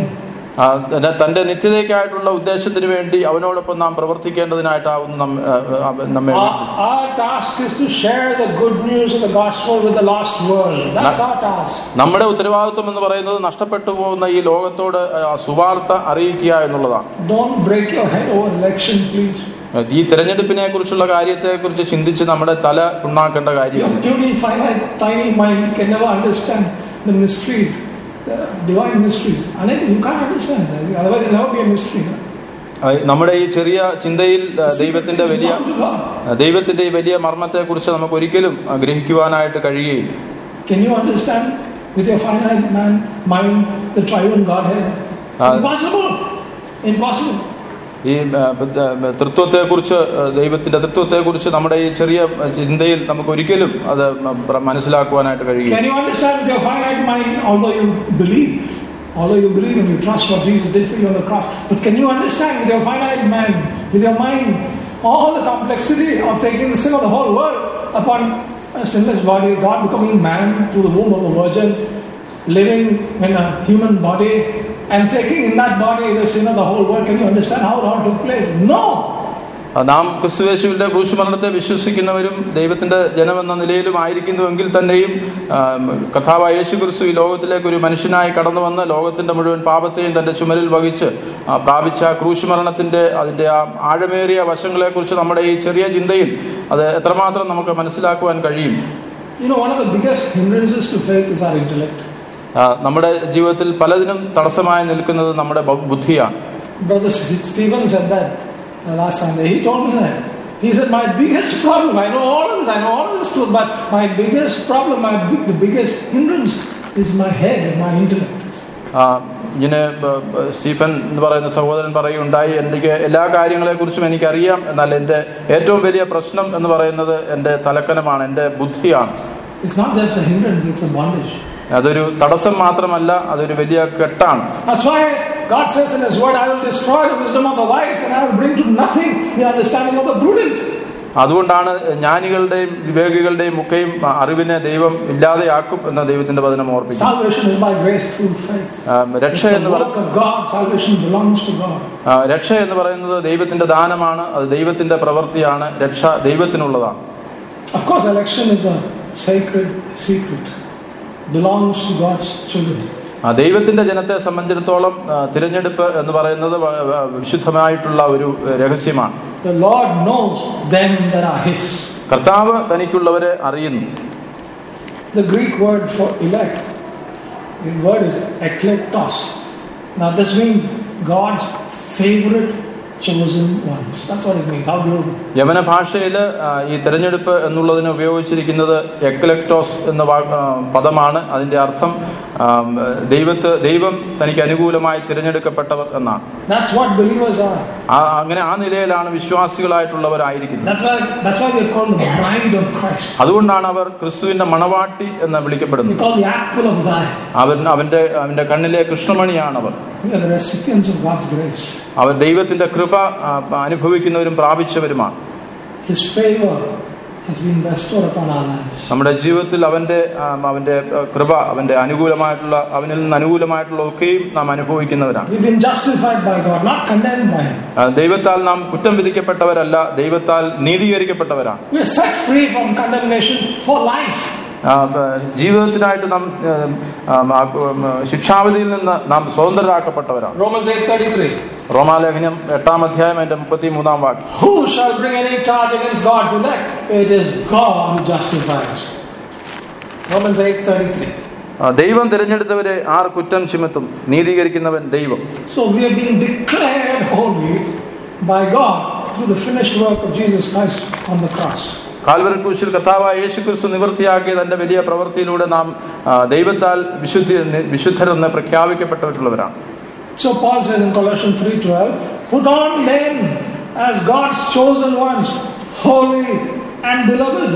തന്റെ നിത്യതയ്ക്കായിട്ടുള്ള ഉദ്ദേശത്തിന് വേണ്ടി അവനോടൊപ്പം നാം പ്രവർത്തിക്കേണ്ടതിനായിട്ടാവുന്നു നമ്മെ. Our task is to share the good news of the gospel with the lost world. That's our task. നമ്മുടെ ഉത്തരവാദിത്വം എന്ന് പറയുന്നത് നഷ്ടപ്പെട്ടു പോകുന്ന ഈ ലോകത്തോട് സുവാർത്ത അറിയിക്കുക എന്നുള്ളതാണ്. Don't break your head over election, please. ഈ തെരഞ്ഞെടുപ്പിനെ കുറിച്ചുള്ള കാര്യത്തെ കുറിച്ച് ചിന്തിച്ച് നമ്മുടെ തല ഉണ്ടാക്കേണ്ട കാര്യമാണ്. Your puny, finite, tiny mind can never understand the mysteries. The divine mysteries. And you can't understand that. Otherwise it will never be a mystery. നമ്മുടെ ഈ ചെറിയ ചിന്തയിൽ ദൈവത്തിന്റെ വലിയ ദൈവത്തിന്റെ ഈ വലിയ മർമ്മത്തെ കുറിച്ച് നമുക്ക് ഒരിക്കലും ഗ്രഹിക്കുവാനായിട്ട് കഴിയുകയില്ല. Can you understand with your finite man mind the triune Godhead? Impossible. Impossible. ഈ തൃത്വത്തെ കുറിച്ച് ദൈവത്തിന്റെ തൃത്വത്തെ കുറിച്ച് നമ്മുടെ ഈ ചെറിയ ചിന്തയിൽ നമുക്ക് ഒരിക്കലും അത് മനസ്സിലാക്കുവാനായിട്ട് കഴിയും. Can you understand with your finite mind, although you believe, although you believe and you trust what Jesus did for you on the cross, but can you understand with your finite mind, with your mind, all the complexity of taking the sin of the whole world upon a sinless body, God becoming man through the womb of a virgin, living in a human body, and taking in that body the sin of the whole world? Can you understand how it all took place? No. നാം ക്രിസ്തുയേശുവിന്റെ ക്രൂശുമരണത്തെ വിശ്വസിക്കുന്നവരും ദൈവത്തിന്റെ ജനമെന്ന നിലയിലും ആയിരിക്കുന്നുവെങ്കിൽ തന്നെയും കർത്താവായ യേശു ക്രിസ്തു ഈ ലോകത്തിലേക്ക് ഒരു മനുഷ്യനായി കടന്നു വന്ന് ലോകത്തിന്റെ മുഴുവൻ പാപത്തെയും തന്റെ ചുമലിൽ വഹിച്ച് പ്രാപിച്ച ക്രൂശുമരണത്തിന്റെ അതിന്റെ ആ ആഴമേറിയ വശങ്ങളെ കുറിച്ച് നമ്മുടെ ഈ ചെറിയ ചിന്തയിൽ അത് എത്രമാത്രം നമുക്ക് മനസ്സിലാക്കുവാൻ കഴിയും. You know, one of the biggest hindrances to faith is our intellect. നമ്മുടെ ജീവിതത്തിൽ പലതിനും തടസ്സമായി നിൽക്കുന്നത് നമ്മുടെ ബുദ്ധിയാണ്. Brother Stephen said that last Sunday. He told me that. He said, my biggest problem, I know all of this, I know all of this truth, but my biggest problem, my big, the biggest hindrance is my head and my intellect. ഇങ്ങനെ സ്റ്റീഫൻ എന്ന് പറയുന്ന സഹോദരൻ പറയുണ്ടായി, എനിക്ക് എല്ലാ കാര്യങ്ങളെ കുറിച്ചും എനിക്കറിയാം, എന്നാൽ എന്റെ ഏറ്റവും വലിയ പ്രശ്നം എന്ന് പറയുന്നത് എന്റെ തലക്കനമാണ്, എന്റെ ബുദ്ധിയാണ്. It's not just a hindrance, it's a bondage. അതൊരു തടസ്സം മാത്രമല്ല, അതൊരു വലിയ കെട്ടാണ്. That's why God says in His word, I will destroy the wisdom of the wise and I will bring to nothing the understanding of the prudent. അതുകൊണ്ടാണ് ജ്ഞാനികളുടെയും വിവേകികളുടെയും ഒക്കെയും അറിവിനെ ദൈവം ഇല്ലാതെയാക്കും എന്ന ദൈവത്തിന്റെ വചനം ഓർപ്പിക്കുന്നു. രക്ഷ എന്ന് രക്ഷ എന്ന് പറയുന്നത് ദൈവത്തിന്റെ ദാനമാണ്, അത് ദൈവത്തിന്റെ പ്രവൃത്തിയാണ്. രക്ഷ ദൈവത്തിനുള്ളതാണ്. Of course, election is a sacred secret. Belongs to God's children. ദൈവത്തിന്റെ ജനത്തെ സംബന്ധിച്ചിടത്തോളം തിരഞ്ഞെടുപ്പ് എന്ന് പറയുന്നത് വിശുദ്ധമായിട്ടുള്ള ഒരു രഹസ്യമാണ്. The Lord knows them that are His. കർത്താവ് തനിക്കുള്ളവരെ അറിയുന്നു. The Greek word for elect, the word is eklektos. Now this means God's favorite chosen ones. That's what it means. How beautiful. യമന ഭാഷയിൽ ഈ തെരഞ്ഞെടുപ്പ് എന്നുള്ളതിന് ഉപയോഗിച്ചിരിക്കുന്നത് എക്ലക്ടോസ് എന്ന പദമാണ്. അതിന്റെ അർത്ഥം ദൈവത്തെ ദൈവം തനിക്ക് അനുകൂലമായി തിരഞ്ഞെടുക്കപ്പെട്ടവർ എന്നാണ്. That's what believers are. അങ്ങനെ ആ നിലയിലാണ് വിശ്വാസികളായിട്ടുള്ളവരായിരിക്കുന്നത്. That's why that's why we are called the bride of Christ. അതുകൊണ്ടാണ് അവർ ക്രിസ്തുവിന്റെ മണവാട്ടി എന്ന് വിളിക്കപ്പെടുന്നത്. We call the apple of his eye. അവൻ അവന്റെ അവന്റെ കണ്ണിലെ കൃഷ്ണമണിയാണ് അവർ. We are the recipients of God's grace. അവർ ദൈവത്തിന്റെ കൃപ അനുഭവിക്കുന്നവരും പ്രാപിച്ചവരുമാണ്. His favor has been bestowed upon our lives. നമ്മുടെ ജീവിതത്തിൽ അവന്റെ അവന്റെ കൃപ അവന്റെ അനുകൂലമായിട്ടുള്ള അവനിൽ നിന്ന് അനുകൂലമായിട്ടുള്ള ഒക്കെയും നാം അനുഭവിക്കുന്നവരാണ്. We've been justified by God, not condemned by Him. ദൈവത്താൽ നാം കുറ്റം വിധിക്കപ്പെട്ടവരല്ല, ദൈവത്താൽ നീതീകരിക്കപ്പെട്ടവരാണ്. We are set free from condemnation for life. ജീവിതത്തിനായിട്ട് നാം ശിക്ഷാവിധിയിൽ നിന്ന് നാം സ്വതന്ത്രരാക്കപ്പെട്ടവരാണ്. Romans eight thirty-three. റോമാലേഖനം എട്ടാം അധ്യായം അതിന്റെ മുപ്പത്തിമൂന്നാം വാക്യം. Who shall bring any charge against God's elect? It is God who justifies. Romans eight thirty-three. ദൈവം തിരഞ്ഞെടുത്തവരെ ആർ കുറ്റം ചുമത്തും? നീതീകരിക്കുന്നവൻ ദൈവം. So we have been declared holy by God through the finished work of Jesus Christ on the cross. Calvary ക്രൂശിൽ കർത്താവായ യേശുക്രിസ്തു നിവൃത്തിയാക്കിയ തന്റെ വലിയ പ്രവൃത്തിയിലൂടെ നാം ദൈവത്താൽ വിശുദ്ധി വിശുദ്ധരെന്ന് പ്രഖ്യാപിക്കപ്പെട്ടിട്ടുള്ളവരാണ്. So Paul says in Colossians three twelve, put on men as God's chosen ones, holy and beloved.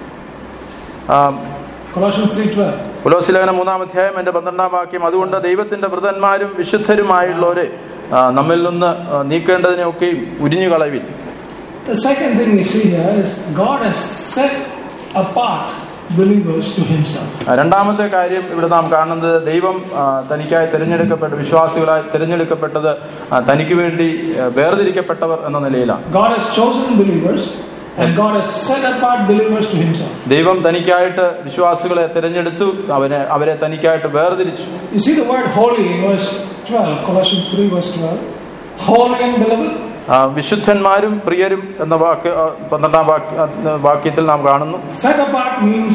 Colossians three twelve. കൊലോസ്യലേഖനം മൂന്നാം അധ്യായം എന്റെ പന്ത്രണ്ടാം വാക്യം. അതുകൊണ്ട് ദൈവത്തിന്റെ വൃതന്മാരും വിശുദ്ധരുമായുള്ളവരെ നമ്മിൽ നിന്ന് നീക്കേണ്ടതിനെയൊക്കെയും ഉരിഞ്ഞു കളവിൻ. The second thing we see here is God has set apart believers to Himself. രണ്ടാമത്തെ കാര്യം ഇവിടെ നാം കാണുന്നത് ദൈവം തനിക്കായി തിരഞ്ഞെടുക്കപ്പെട്ട വിശ്വാസികളായി തിരഞ്ഞെടുക്കപ്പെട്ടത് തനിക്ക് വേണ്ടി വേർതിരിക്കപ്പെട്ടവർ എന്ന നിലയിലാണ്. God has chosen believers and God has set apart believers to Himself. ദൈവം തനിക്കായിട്ട് വിശ്വാസികളെ തിരഞ്ഞെടുത്തു, അവനെ അവരെ തനിക്കായിട്ട് വേർതിരിച്ചു. You see the word holy in verse twelve, Colossians three verse twelve. Holy and beloved. വിശുദ്ധന്മാരും പ്രിയരും എന്ന വാക്ക് പന്ത്രണ്ടാം വാക്യത്തിൽ നാം കാണുന്നു. Set apart means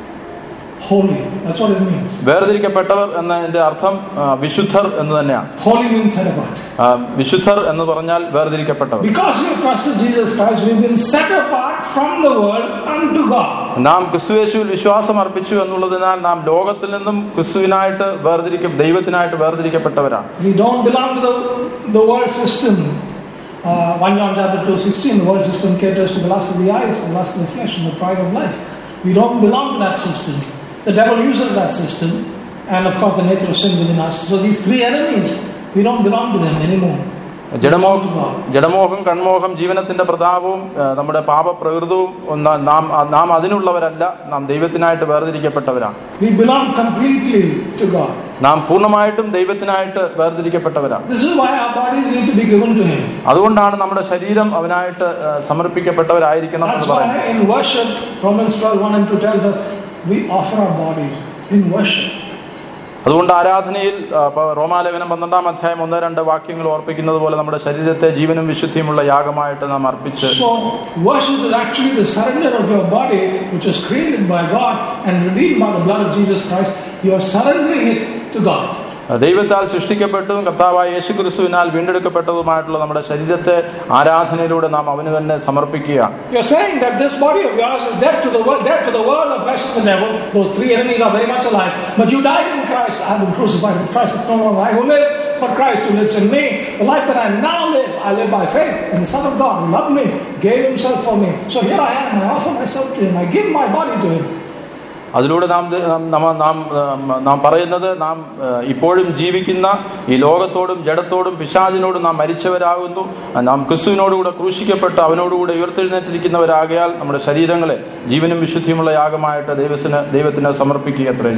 holy. That's what it means. വേർതിരിക്കപ്പെട്ടവർ എന്നതിന്റെ അർത്ഥം വിശുദ്ധർ എന്ന് തന്നെയാണ്. Holy means set apart. വിശുദ്ധർ എന്ന് പറഞ്ഞാൽ വേർതിരിക്കപ്പെട്ടവർ. Because we have trusted Jesus Christ, we've been set apart from the world unto God. നാം ക്രിസ്തുയേശുവിൽ വിശ്വാസം അർപ്പിച്ചു എന്നുള്ളതിനാൽ നാം ലോകത്തിൽ നിന്നും ക്രിസ്തുവിനായിട്ട് വേർതിരിക്ക ദൈവത്തിനായിട്ട് വേർതിരിക്കപ്പെട്ടവരാണ്. We don't belong to the the world system. Uh, First John chapter two sixteen, the world system caters to the lust of the eyes, the lust of the flesh, and the pride of life. We don't belong to that system. The devil uses that system, and of course the nature of sin within us. So these three enemies, we don't belong to them anymore. ജഡമോഹം ജഡമോഹം കൺമോഹം ജീവനത്തിന്റെ പ്രതാപവും നമ്മുടെ പാപപ്രകൃതവും നാം നാം അതിനുള്ളവരല്ല, നാം ദൈവത്തിനായിട്ട് വേർതിരിക്കപ്പെട്ടവരാണ്. We belong completely to God. നാം പൂർണ്ണമായിട്ടും ദൈവത്തിനായിട്ട് വേർതിരിക്കപ്പെട്ടവരാണ്. This is why our bodies need to be given to Him. അതുകൊണ്ടാണ് നമ്മുടെ ശരീരം അവനായിട്ട് സമർപ്പിക്കപ്പെട്ടവരായിരിക്കണം എന്ന് പറയുന്നത്. That's why in worship, Romans twelve one and two tells us we offer our bodies in worship. അതുകൊണ്ട് ആരാധനയിൽ റോമാലേഖനം പന്ത്രണ്ടാം അധ്യായം ഒന്ന് രണ്ട് വാക്യങ്ങൾ ഓർപ്പിക്കുന്നത് പോലെ നമ്മുടെ ശരീരത്തെ ജീവനും വിശുദ്ധിയുമുള്ള യാഗമായിട്ട് നാം അർപ്പിച്ച്. So worship is actually the surrender of your body, which was created by God and redeemed by the blood of Jesus Christ. You are surrendering it to God. ദൈവത്താൽ സൃഷ്ടിക്കപ്പെട്ടതും കർത്താവായ യേശുക്രിസ്തുവിനാൽ വീണ്ടെടുക്കപ്പെട്ടതുമായിട്ടുള്ള നമ്മുടെ ശരീരത്തെ ആരാധനയിലൂടെ നാം അവന് തന്നെ സമർപ്പിക്കുകയാണ്. You are saying that this body of yours is dead to the world, dead to the world, the flesh and the devil. Those three enemies are very much alive. But you died in Christ. I have been crucified with Christ. It's no longer I who live, but Christ who lives in me. The life that I now live, I live by faith in the Son of God who loved me, gave Himself for me. So here I am. I offer myself to Him. I give my body to Him. അതിലൂടെ നാം നാം നാം പറയുന്നത് നാം ഇപ്പോഴും ജീവിക്കുന്ന ഈ ലോകത്തോടും ജഡത്തോടും പിശാചിനോടും നാം മരിച്ചവരാകുന്നു. നാം ക്രിസ്തുവിനോടുകൂടെ ക്രൂശിക്കപ്പെട്ട് അവനോടുകൂടെ ഉയർത്തെഴുന്നേറ്റിരിക്കുന്നവരാകയാൽ നമ്മുടെ ശരീരങ്ങളെ ജീവനും വിശുദ്ധിയുമുള്ള യാഗമായിട്ട് ദൈവത്തിന് ദൈവത്തിന് സമർപ്പിക്കുക. അത്രയും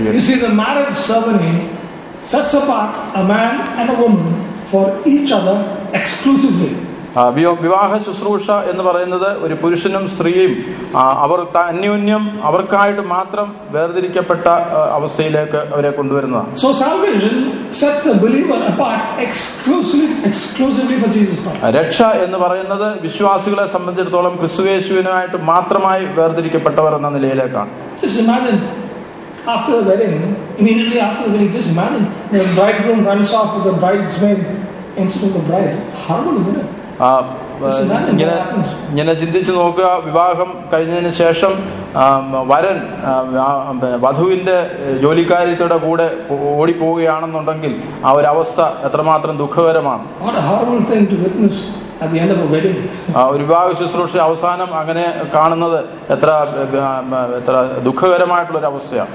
വിവാഹ ശുശ്രൂഷ എന്ന് പറയുന്നത് ഒരു പുരുഷനും സ്ത്രീയും അവർ അന്യോന്യം അവർക്കായിട്ട് മാത്രം വേർതിരിക്കപ്പെട്ട അവസ്ഥയിലേക്ക് അവരെ കൊണ്ടുവരുന്നതാണ്. So salvation sets the believer apart exclusively exclusively for Jesus Christ. രക്ഷ എന്ന് പറയുന്നത് വിശ്വാസികളെ സംബന്ധിച്ചിടത്തോളം ക്രിസ്തുയേശുവിനായിട്ട് മാത്രമായി വേർതിരിക്കപ്പെട്ടവർ എന്ന നിലയിലേക്കാണ്. Just imagine after the wedding, immediately after the wedding, just imagine the bridegroom runs off with the bridesmaid instead of the bride. Horrible, isn't it? ഇങ്ങനെ ഇങ്ങനെ ചിന്തിച്ചു നോക്കുക. വിവാഹം കഴിഞ്ഞതിന് ശേഷം വരൻ വധുവിന്റെ ജോലിക്കാരിയുടെ കൂടെ ഓടിപ്പോവുകയാണെന്നുണ്ടെങ്കിൽ ആ ഒരു അവസ്ഥ എത്രമാത്രം ദുഃഖകരമാണ്. ഒരു വിവാഹ ശുശ്രൂഷ അവസാനം അങ്ങനെ കാണുന്നത് എത്ര എത്ര ദുഃഖകരമായിട്ടുള്ള ഒരു അവസ്ഥയാണ്.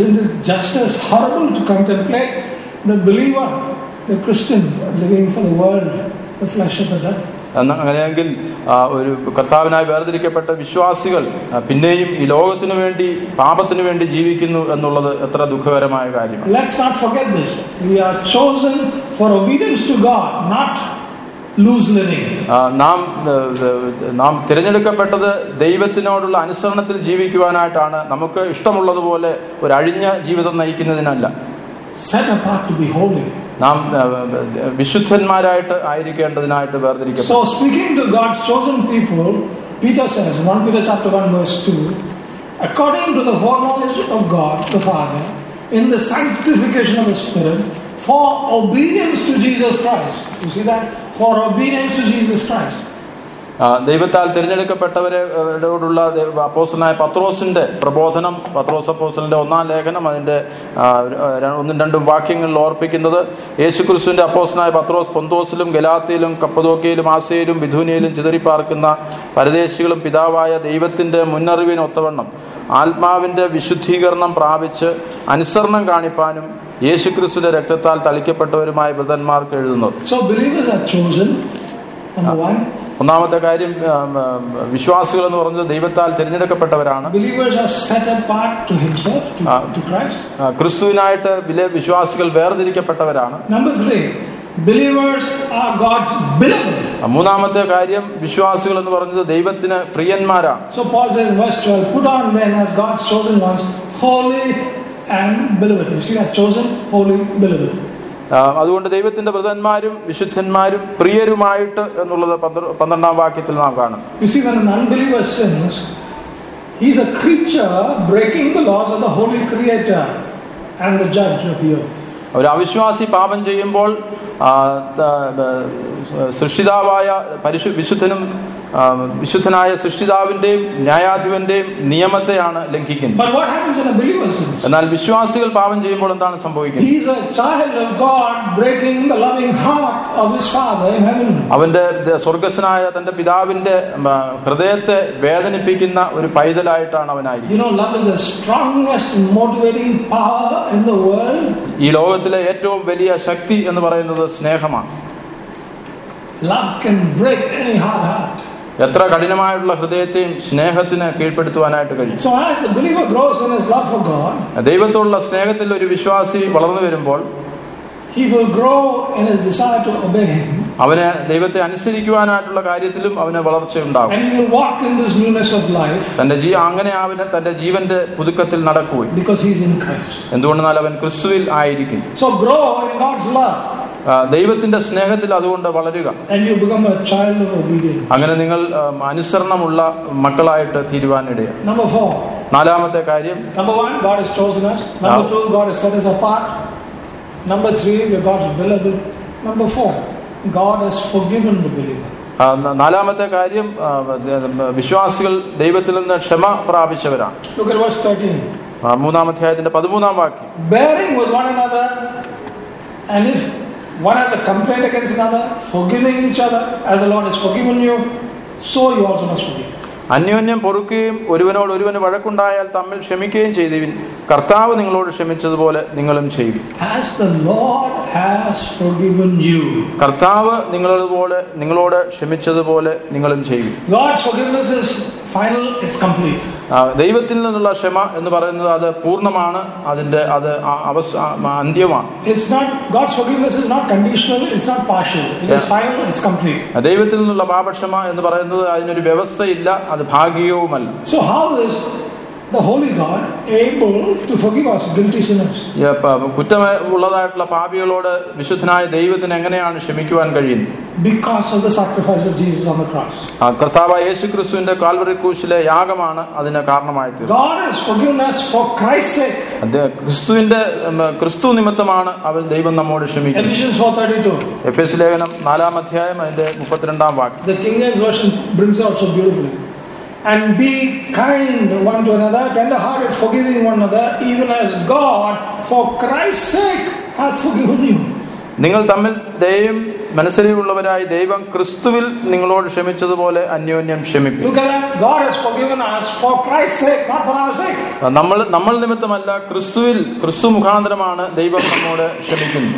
അങ്ങനെയെങ്കിൽ ഒരു കർത്താവിനായി വേർതിരിക്കപ്പെട്ട വിശ്വാസികൾ പിന്നെയും ഈ ലോകത്തിനു വേണ്ടി പാപത്തിനു വേണ്ടി ജീവിക്കുന്നു എന്നുള്ളത് എത്ര ദുഃഖകരമായ കാര്യമാണ്. Let's not forget this. We are chosen for obedience to God, not loose living. നാം നാം തിരഞ്ഞെടുക്കപ്പെട്ടത് ദൈവത്തിനോടുള്ള അനുസരണത്തിൽ ജീവിക്കുവാനായിട്ടാണ്. നമുക്ക് ഇഷ്ടമുള്ളതുപോലെ ഒരു അഴിഞ്ഞ ജീവിതം നയിക്കുന്നതിനല്ല. Set apart to be holy. നാം വിശുദ്ധന്മാരായിട്ട് ആയിരിക്കേണ്ടതിനായിട്ട് വേർതിരിക്കും. So speaking to God's chosen people, Peter says, First Peter chapter one verse two, according to the foreknowledge of God the Father, in the sanctification of the Spirit, for obedience to Jesus Christ. You see that? For obedience to Jesus Christ. ദൈവത്താൽ തിരഞ്ഞെടുക്കപ്പെട്ടവരോടുള്ള അപ്പോസ്തലനായ പത്രോസിന്റെ പ്രബോധനം, പത്രോസ് അപ്പോസ്തലന്റെ ഒന്നാം ലേഖനം അതിന്റെ ഒന്നും രണ്ടും വാക്യങ്ങളിൽ ഓർപ്പിക്കുന്നത്, യേശുക്രിസ്തുവിന്റെ അപ്പോസ്തലനായ പത്രോസ് പൊന്തോസിലും ഗലാത്യയിലും കപ്പദോക്യയിലും ആസ്യയിലും ബിഥുനിയയിലും ചിതറിപ്പാർക്കുന്ന പരദേശികളും പിതാവായ ദൈവത്തിന്റെ മുന്നറിവിനൊത്തവണ്ണം ആത്മാവിന്റെ വിശുദ്ധീകരണം പ്രാപിച്ച് അനുസരണം കാണിപ്പാനും യേശുക്രിസ്തുവിന്റെ രക്തത്താൽ തളിക്കപ്പെട്ടവരുമായ വൃതന്മാർക്ക് എഴുതുന്നത്. So believers are chosen. Number one. ഒന്നാമത്തെ കാര്യം, വിശ്വാസികൾ എന്ന് പറഞ്ഞത് ദൈവത്താൽ തിരഞ്ഞെടുക്കപ്പെട്ടവരാണ്. ക്രിസ്തുവിനായിട്ട് വിശ്വാസികൾ വേർതിരിക്കപ്പെട്ടവരാണ്. മൂന്നാമത്തെ കാര്യം, വിശ്വാസികൾ എന്ന് പറഞ്ഞത് ദൈവത്തിന് പ്രിയന്മാരാണ്. So Paul says in verse twelve, put on then as God's chosen ones, holy and beloved. You see that? Chosen, holy, beloved. അതുകൊണ്ട് ദൈവത്തിന്റെ വൃതന്മാരും വിശുദ്ധന്മാരും പ്രിയരുമായിട്ട് എന്നുള്ളത് പന്ത്രണ്ടാം വാക്യത്തിൽ നാം കാണും. You see, when an unbeliever sins, he is a creature breaking the laws of the holy creator and the judge of the earth. ഒരു അവിശ്വാസി പാപം ചെയ്യുമ്പോൾ സൃഷ്ടിതാവായ പരിശു വിശുദ്ധനും വിശുദ്ധനായ സൃഷ്ടിതാവിന്റെയും ന്യായാധിപന്റെയും നിയമത്തെയാണ് ലംഘിക്കുന്നത്. എന്നാൽ വിശ്വാസികൾ പാപം ചെയ്യുമ്പോൾ എന്താണ് സംഭവിക്കുന്നത്? അവന്റെ സ്വർഗസ്വനായ തന്റെ പിതാവിന്റെ ഹൃദയത്തെ വേദനിപ്പിക്കുന്ന ഒരു പൈതലായിട്ടാണ് അവനായിരിക്കുന്നത്. ഈ ലോകത്തിലെ ഏറ്റവും വലിയ ശക്തി എന്ന് പറയുന്നത് സ്നേഹമാണ്. എത്ര കഠിനമായിട്ടുള്ള ഹൃദയത്തെയും സ്നേഹത്തിന് കീഴ്പ്പെടുത്തുവാനായിട്ട് കഴിയും. ദൈവത്തോടുള്ള സ്നേഹത്തിൽ ഒരു വിശ്വാസി വളർന്നു വരുമ്പോൾ he will grow in his desire to obey him. അവന് ദൈവത്തെ അനുസരിക്കുവാനായിട്ടുള്ള കാര്യത്തിലും അവന് വളർച്ചയുണ്ടാകും. And he will walk in this newness of life. തന്റെ ജീ അങ്ങനെ അവന് തന്റെ ജീവന്റെ പുതുക്കത്തിൽ നടക്കുകയും. Because he is in Christ. എന്തുകൊണ്ടെന്നാൽ അവൻ ക്രിസ്തുവിൽ ആയിരിക്കും. So grow in God's love. ദൈവത്തിന്റെ സ്നേഹത്തിൽ അതുകൊണ്ട് വളരുക. And you become a child of obedience. അങ്ങനെ നിങ്ങൾ അനുസരണമുള്ള മക്കളായിട്ട് തീരുവാനിടയാണ്. Number four. നാലാമത്തെ കാര്യം, number one, God has chosen us. Number two, God has set us apart. Number three, we are God's beloved. Number four, God has forgiven the believer. നാലാമത്തെ കാര്യം, വിശ്വാസികൾ ദൈവത്തിൽ നിന്ന് ക്ഷമ പ്രാപിച്ചവരാണ്. Look at verse thirteen. മൂന്നാം അധ്യായത്തിന്റെ പതിമൂന്നാം വാക്യം. Bearing with one another, and if one has a complaint against another, forgiving each other as the Lord has forgiven you, so you also must forgive. അന്യോന്യം പൊറുക്കുകയും ഒരുവനോട് ഒരുവന് വഴക്കുണ്ടായാൽ തമ്മിൽ ക്ഷമിക്കുകയും ചെയ്തുവിൻ. കർത്താവ് നിങ്ങളോട് ക്ഷമിച്ചതുപോലെ നിങ്ങളും ചെയ്യും. As the Lord has forgiven you. കർത്താവ് നിങ്ങളോട് നിങ്ങളോട് ക്ഷമിച്ചതുപോലെ നിങ്ങളും ചെയ്യും. God's forgiveness is final, it's complete. ദൈവത്തിൽ നിന്നുള്ള ക്ഷമ എന്ന് പറയുന്നത് അത് പൂർണ്ണമാണ്, അതിന്റെ അത് അന്ത്യമാണ്. It's not, God's forgiveness is not conditional, it's not partial. It is final, it's complete. ദൈവത്തിൽ നിന്നുള്ള പാപക്ഷമ എന്ന് പറയുന്നത് അതിനൊരു വ്യവസ്ഥയില്ല, അത് ഭാഗികവുമല്ല. So how is the holy God able to forgive us guilty sinners? കുറ്റമുള്ളതായിട്ടുള്ള പാപികളോട് വിശുദ്ധനായ ദൈവത്തിന് എങ്ങനെയാണ് ക്ഷമിക്കുവാൻ കഴിയുന്നത്? Because of the sacrifice of Jesus on the cross. കർത്താവായ യേശുക്രിസ്തുവിന്റെ കാൽവറി ക്രൂശിലെ യാഗമാണ് അതിന് കാരണമായി തീർന്നത്. God has forgiven us for Christ's sake. ക്രിസ്തുവിന്റെ ക്രിസ്തു നിമിത്തമാണ് അവൻ ദൈവം നമ്മോട് ക്ഷമിക്കുന്നത്. Ephesians four thirty-two. എഫേസ്യ ലേഖനം നാലാം അധ്യായം അതിന്റെ മുപ്പത്തിരണ്ടാം വാക്യം. The King James version brings out so beautifully. And be kind one to another, tender-hearted, forgiving one another, even as God, for Christ's sake, hath forgiven you. നിങ്ങൾ തമ്മിൽ ദയയും മനസ്സലിവുള്ളവരായി ദൈവം ക്രിസ്തുവിൽ നിങ്ങളോട് ക്ഷമിച്ചതുപോലെ അന്യോന്യം ക്ഷമിക്കും. Look at that. God has forgiven us for Christ's sake, not for our sake. നമ്മൾ നമ്മൾ നിമിത്തമല്ല, ക്രിസ്തുവിൽ ക്രിസ്തു മുഖാന്തരമാണ് ദൈവം നമ്മോട് ക്ഷമിക്കുന്നത്.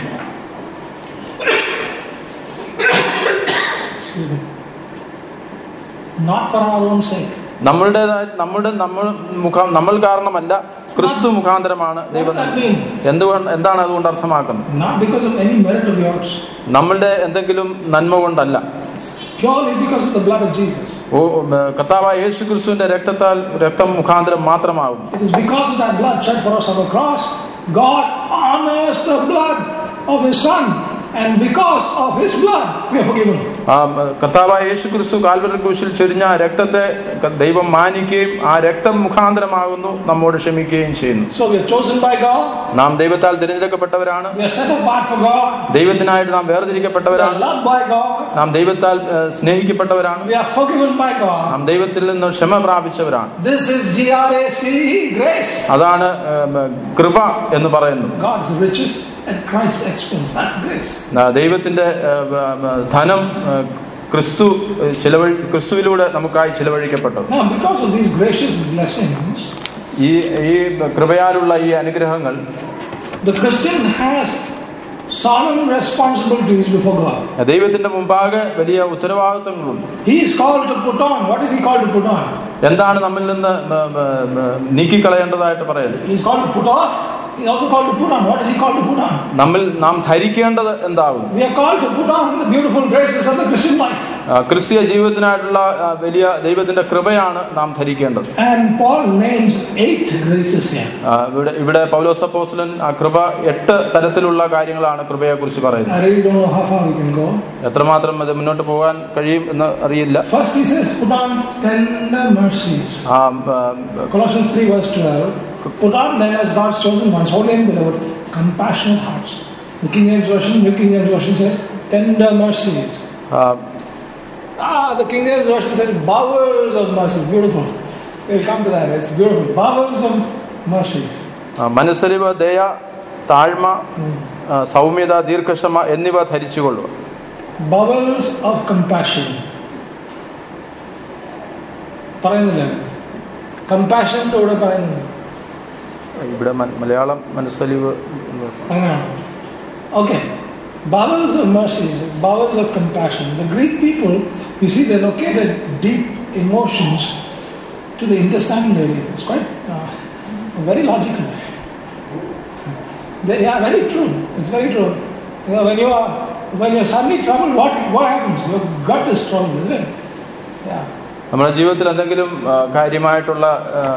Not for our own sake. നമ്മളുടേതായ നമ്മളുടെ നമ്മൾ മുഖം നമ്മൾ കാരണമല്ല, ക്രിസ്തു മുഖാന്തരമാണ് ദൈവം. എന്തുകൊണ്ട് എന്താണ് അതുകൊണ്ട് അർത്ഥമാക്കുന്നത്? Not because of any merit of yours. നമ്മളുടെ എന്തെങ്കിലും നന്മ കൊണ്ടല്ല, purely because of the blood of Jesus. ഓ കർത്താവായ യേശുക്രിസ്തുവിന്റെ രക്തത്താൽ രക്തം മുഖാന്തരം മാത്രമാകും. It is because of that blood shed for us on the cross. God honors the blood of His Son, and because of His blood we are forgiven. കർത്താവായ യേശുക്രിസ്തു കാൽവരി ക്രൂശിൽ ചൊരിഞ്ഞ രക്തത്തെ ദൈവം മാനിക്കുകയും ആ രക്തം മുഖാന്തരമാകുന്നു നമ്മോട് ക്ഷമിക്കുകയും ചെയ്യുന്നു. So we are chosen by God. നാം ദൈവത്താൽ തിരഞ്ഞെടുക്കപ്പെട്ടവരാണ്. We are set apart for God. ദൈവത്തിനായിട്ട് നാം വേർതിരിക്കപ്പെട്ടവരാണ്. We are loved by God. നാം ദൈവത്താൽ സ്നേഹിക്കപ്പെട്ടവരാണ്. We are forgiven by God. നാം ദൈവത്തിൽ നിന്ന് ക്ഷമ പ്രാപിച്ചവരാണ്. This is G R A C E, grace. അതാണ് കൃപ എന്ന് പറയുന്നത്. God's riches at Christ's expense. That's grace. ദൈവത്തിന്റെ ധനം ക്രിസ്തു ചിലവഴി ക്രിസ്തുവിലൂടെ നമുക്കായി ചിലവഴിക്കപ്പെട്ടു. Now, because of these gracious blessings, ഈ ഈ കൃപയാലുള്ള ഈ അനുഗ്രഹങ്ങൾ, the Christian has solemn responsibilities before God. ദൈവത്തിന്റെ മുമ്പാകെ വലിയ ഉത്തരവാദിത്തങ്ങളുണ്ട്. He is called to put on. What is he called to put on? എന്താണ് നമ്മിൽ നിന്ന് നീക്കിക്കളയേണ്ടതായിട്ട് പറയുന്നത്? He is called to put off. He is also called to put on. What is he called to put on? നമ്മിൽ നാം ധരിക്കേണ്ടത് എന്താകും? We are called to put on the beautiful graces of the Christian life. ക്രിസ്തീയ ജീവിതത്തിനായിട്ടുള്ള വലിയ ദൈവത്തിന്റെ കൃപയാണ് നാം ധരിക്കേണ്ടത്. And Paul names eight graces here. ഇവിടെ ഇവിടെ പൗലോസ് അപ്പോസ്തലൻ ആ കൃപ എട്ട് തരത്തിലുള്ള കാര്യങ്ങളാണ് കൃപയെ കുറിച്ച് പറയുന്നത്. I really don't know how far we can go. എത്രമാത്രം അത് മുന്നോട്ട് പോകാൻ കഴിയും എന്ന് അറിയില്ല. First he says, put on tender mercies. Colossians three verse twelve. Put on then as God's chosen ones, holy and beloved, compassionate hearts. The King James version, New King James version says tender mercies. Uh, ah, the King James version says bowels of mercies. Beautiful. We'll come to that. It's beautiful. Bowels of mercies. മനസ്സലിവ്, ദയ, താഴ്മ, സൗമ്യത, ദീർഘക്ഷമ എന്നിവ ധരിച്ചുകൊള്ളുക. Bowels of compassion. പറയുന്നില്ല, കമ്പാഷൻ ഇവിടെ പറയുന്നുണ്ട്. ഇവിടെ മലയാളം മനസ്സലിവ് അങ്ങനെയാണ്. Okay. Bowels of mercies, bowels of compassion. The Greek people, you see, they located deep emotions to the intestinal area. It's quite uh, very logical. They, yeah, very true. It's very true. You know, when you are when you're suddenly troubled, what what happens? Your gut is troubled, isn't it? Yeah. നമ്മുടെ ജീവിതത്തിൽ എന്തെങ്കിലും കാര്യമായിട്ടുള്ള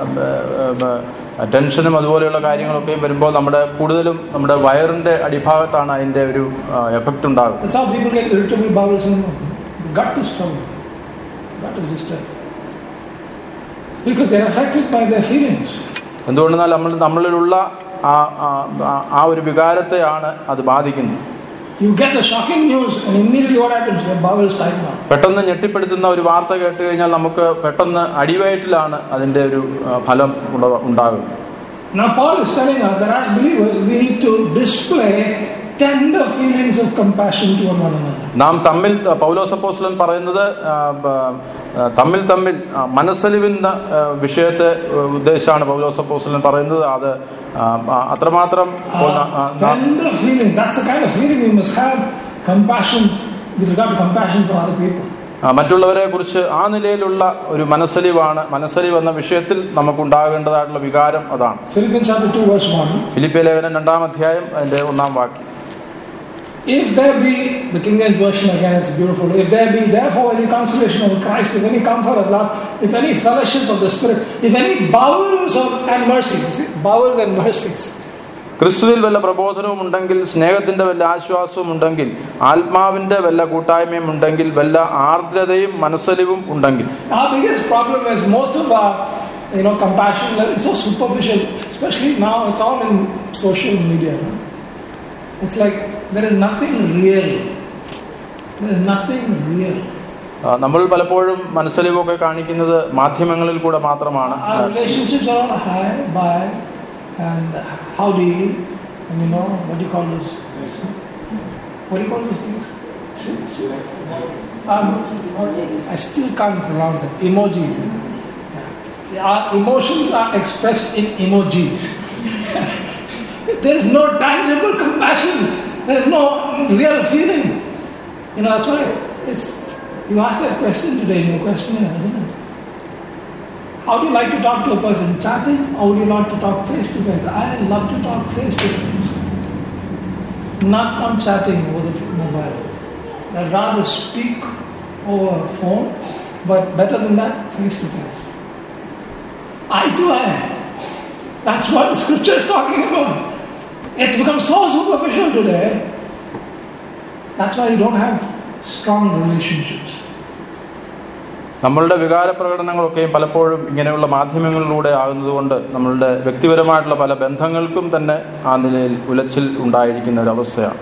ടെൻഷനും അതുപോലെയുള്ള കാര്യങ്ങളൊക്കെ വരുമ്പോൾ നമ്മുടെ കൂടുതലും നമ്മുടെ വയറിന്റെ അടിഭാഗത്താണ് അതിന്റെ ഒരു എഫക്ട് ഉണ്ടാകും. That's how people get irritable bowel syndrome. The gut is troubled. Gut is disturbed. Because they are affected by their feelings. എന്തുകൊണ്ടെന്നാൽ നമ്മൾ നമ്മളിലുള്ള ആ ആ ഒരു വികാരത്തെയാണ് അത് ബാധിക്കുന്നത്. You get the shocking news and immediately what happens? Your bowels tighten up. പെട്ടെന്ന് ഞെട്ടിപ്പെടുത്തുന്ന ഒരു വാർത്ത കേട്ട് കഴിഞ്ഞാൽ നമുക്ക് പെട്ടെന്ന് അടിവയറ്റിലാണ് അതിന്റെ ഒരു ഫലം ഉണ്ടാകുന്നത്. Now Paul is telling us that as believers we need to display tender feelings of compassion toward one another. നാം തമ്മിൽ പൗലോസ് അപ്പോസ്തലൻ പറയുന്നത് തമ്മിൽ തമ്മിൽ മനസ്സലിവിന്റെ വിഷയത്തെ ഉദ്ദേശിച്ചാണ് പൗലോസ് അപ്പോസ്തലൻ പറയുന്നത്. അത് അത്രമാത്രം tender feelings, that's the kind of feeling we must have. Compassion with regard to compassion for other people. മറ്റുള്ളവരെ കുറിച്ച് ആ നിലയിലുള്ള ഒരു മനസ്സലിവാണ്. മനസ്സലിവ് എന്ന വിഷയത്തിൽ നമുക്കുണ്ടാകേണ്ടതായിട്ടുള്ള വികാരം അതാണ്. Philippians chapter two verse one. ഫിലിപ്പിയ ലേഖനം രണ്ടാം അധ്യായം അതിന്റെ ഒന്നാം വാക്യം. If there be, the King James version again, it's beautiful. If there be therefore any consolation of Christ, if any comfort of love, if any fellowship of the Spirit, if any bowels of and mercies, see, bowels and mercies. ക്രിസ്തുവിൽ വല്ല പ്രബോധനവും ഉണ്ടെങ്കിൽ, സ്നേഹത്തിന്റെ വല്ല ആശ്വാസവും ഉണ്ടെങ്കിൽ, ആത്മാവിന്റെ വല്ല കൂട്ടായ്മയും ഉണ്ടെങ്കിൽ, വല്ല ആർദ്രതയും മനസ്സലിവും ഉണ്ടെങ്കിൽ. Our biggest problem is most of our, you know, compassion is so superficial, especially now. It's all in social media. No? It's like there is nothing real. There is nothing real. നമ്മൾ പലപ്പോഴും മനസ്സലിവൊക്കെ കാണിക്കുന്നത് മാധ്യമങ്ങളിൽ കൂടെ മാത്രമാണ്. Our relationships are on high, by and howdy, and you know, what do you call those? What do you call those things? Um, I still can't pronounce it. Emojis. Yeah. Our emotions are expressed in emojis. There's no tangible compassion. There's no real feeling. You know, that's why it's. You asked that question today in your questionnaire, isn't it? How do you like to talk to a person? Chatting, or would you like to talk face to face? I love to talk face to face. Not on chatting over the mobile. I'd rather speak over phone, but better than that, face to face. Eye to eye. That's what the scripture is talking about. It's become so superficial today. That's why you don't have strong relationships. നമ്മളുടെ വികാര പ്രകടനങ്ങളൊക്കെയും പലപ്പോഴും ഇങ്ങനെയുള്ള മാധ്യമങ്ങളിലൂടെ ആകുന്നതുകൊണ്ട് നമ്മളുടെ വ്യക്തിപരമായിട്ടുള്ള പല ബന്ധങ്ങൾക്കും തന്നെ ആ നിലയിൽ ഉലച്ചിൽ ഉണ്ടായിരിക്കുന്ന ഒരു അവസ്ഥയാണ്.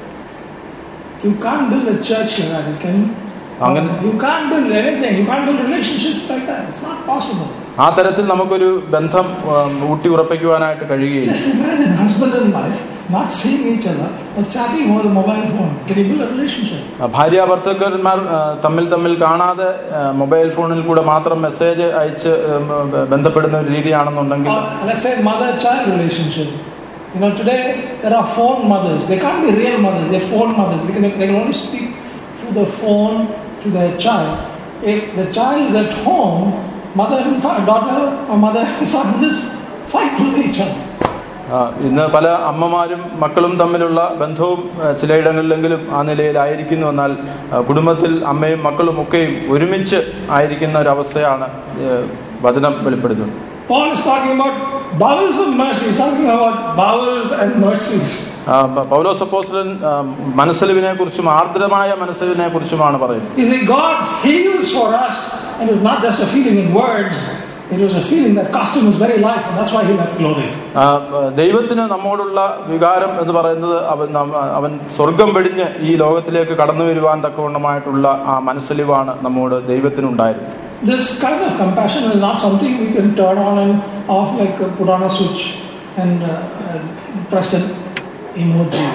You can't build a church like that, can you? അങ്ങനെ You can't build anything. You can't build relationships like that. It's not possible. ആ തരത്തിൽ നമുക്കൊരു ബന്ധം ഊട്ടി ഉറപ്പിക്കുവാനായിട്ട് കഴിയുകയില്ല. Just imagine husband and wife not seeing each other but chatting over the mobile phone. Can you build a relationship? ഭാര്യ ഭർത്താക്കന്മാർ തമ്മിൽ തമ്മിൽ കാണാതെ മൊബൈൽ ഫോണിൽ കൂടെ മാത്രം മെസ്സേജ് അയച്ച് ബന്ധപ്പെടുന്ന ഒരു രീതിയാണെന്നുണ്ടെങ്കിൽ, Or let's say mother-child relationship. You know, today there are phone mothers. They can't be real mothers. They're phone mothers because they can only speak through the phone to their child. If the child is at home, mother and daughter or mother and son just fight with each other. ഇന്ന് പല അമ്മമാരും മക്കളും തമ്മിലുള്ള ബന്ധവും ചിലയിടങ്ങളിലെങ്കിലും ആ നിലയിലായിരിക്കുന്നു. എന്നാൽ കുടുംബത്തിൽ അമ്മയും മക്കളും ഒക്കെയും ഒരുമിച്ച് ആയിരിക്കുന്ന ഒരു അവസ്ഥയാണ് വചനം വെളിപ്പെടുത്തുന്നത്. Paul is talking about bowels of mercy. He's talking about bowels and mercies. പൗലോസ് അപ്പോസ്തലൻ മനസ്സലിവിനെ കുറിച്ചും ആർദ്രമായ മനസ്സലിവിനെ കുറിച്ചുമാണ് പറയുന്നത്. You see, God feels for us, and it's not just a feeling in words. It was a feeling that cost him his very life, and that's why he left glory. ദൈവത്തിന് നമ്മോടുള്ള വികാരം എന്ന് പറയുന്നത് അവൻ അവൻ സ്വർഗം വെടിഞ്ഞ് ഈ ലോകത്തിലേക്ക് കടന്നു വരുവാൻ തക്കവണ്ണമായിട്ടുള്ള ആ മനസ്സലിവാണ് നമ്മോട് ദൈവത്തിനുണ്ടായിരുന്നത്. This kind of compassion is not something we can turn on and off like put on a switch and uh, press an emoji.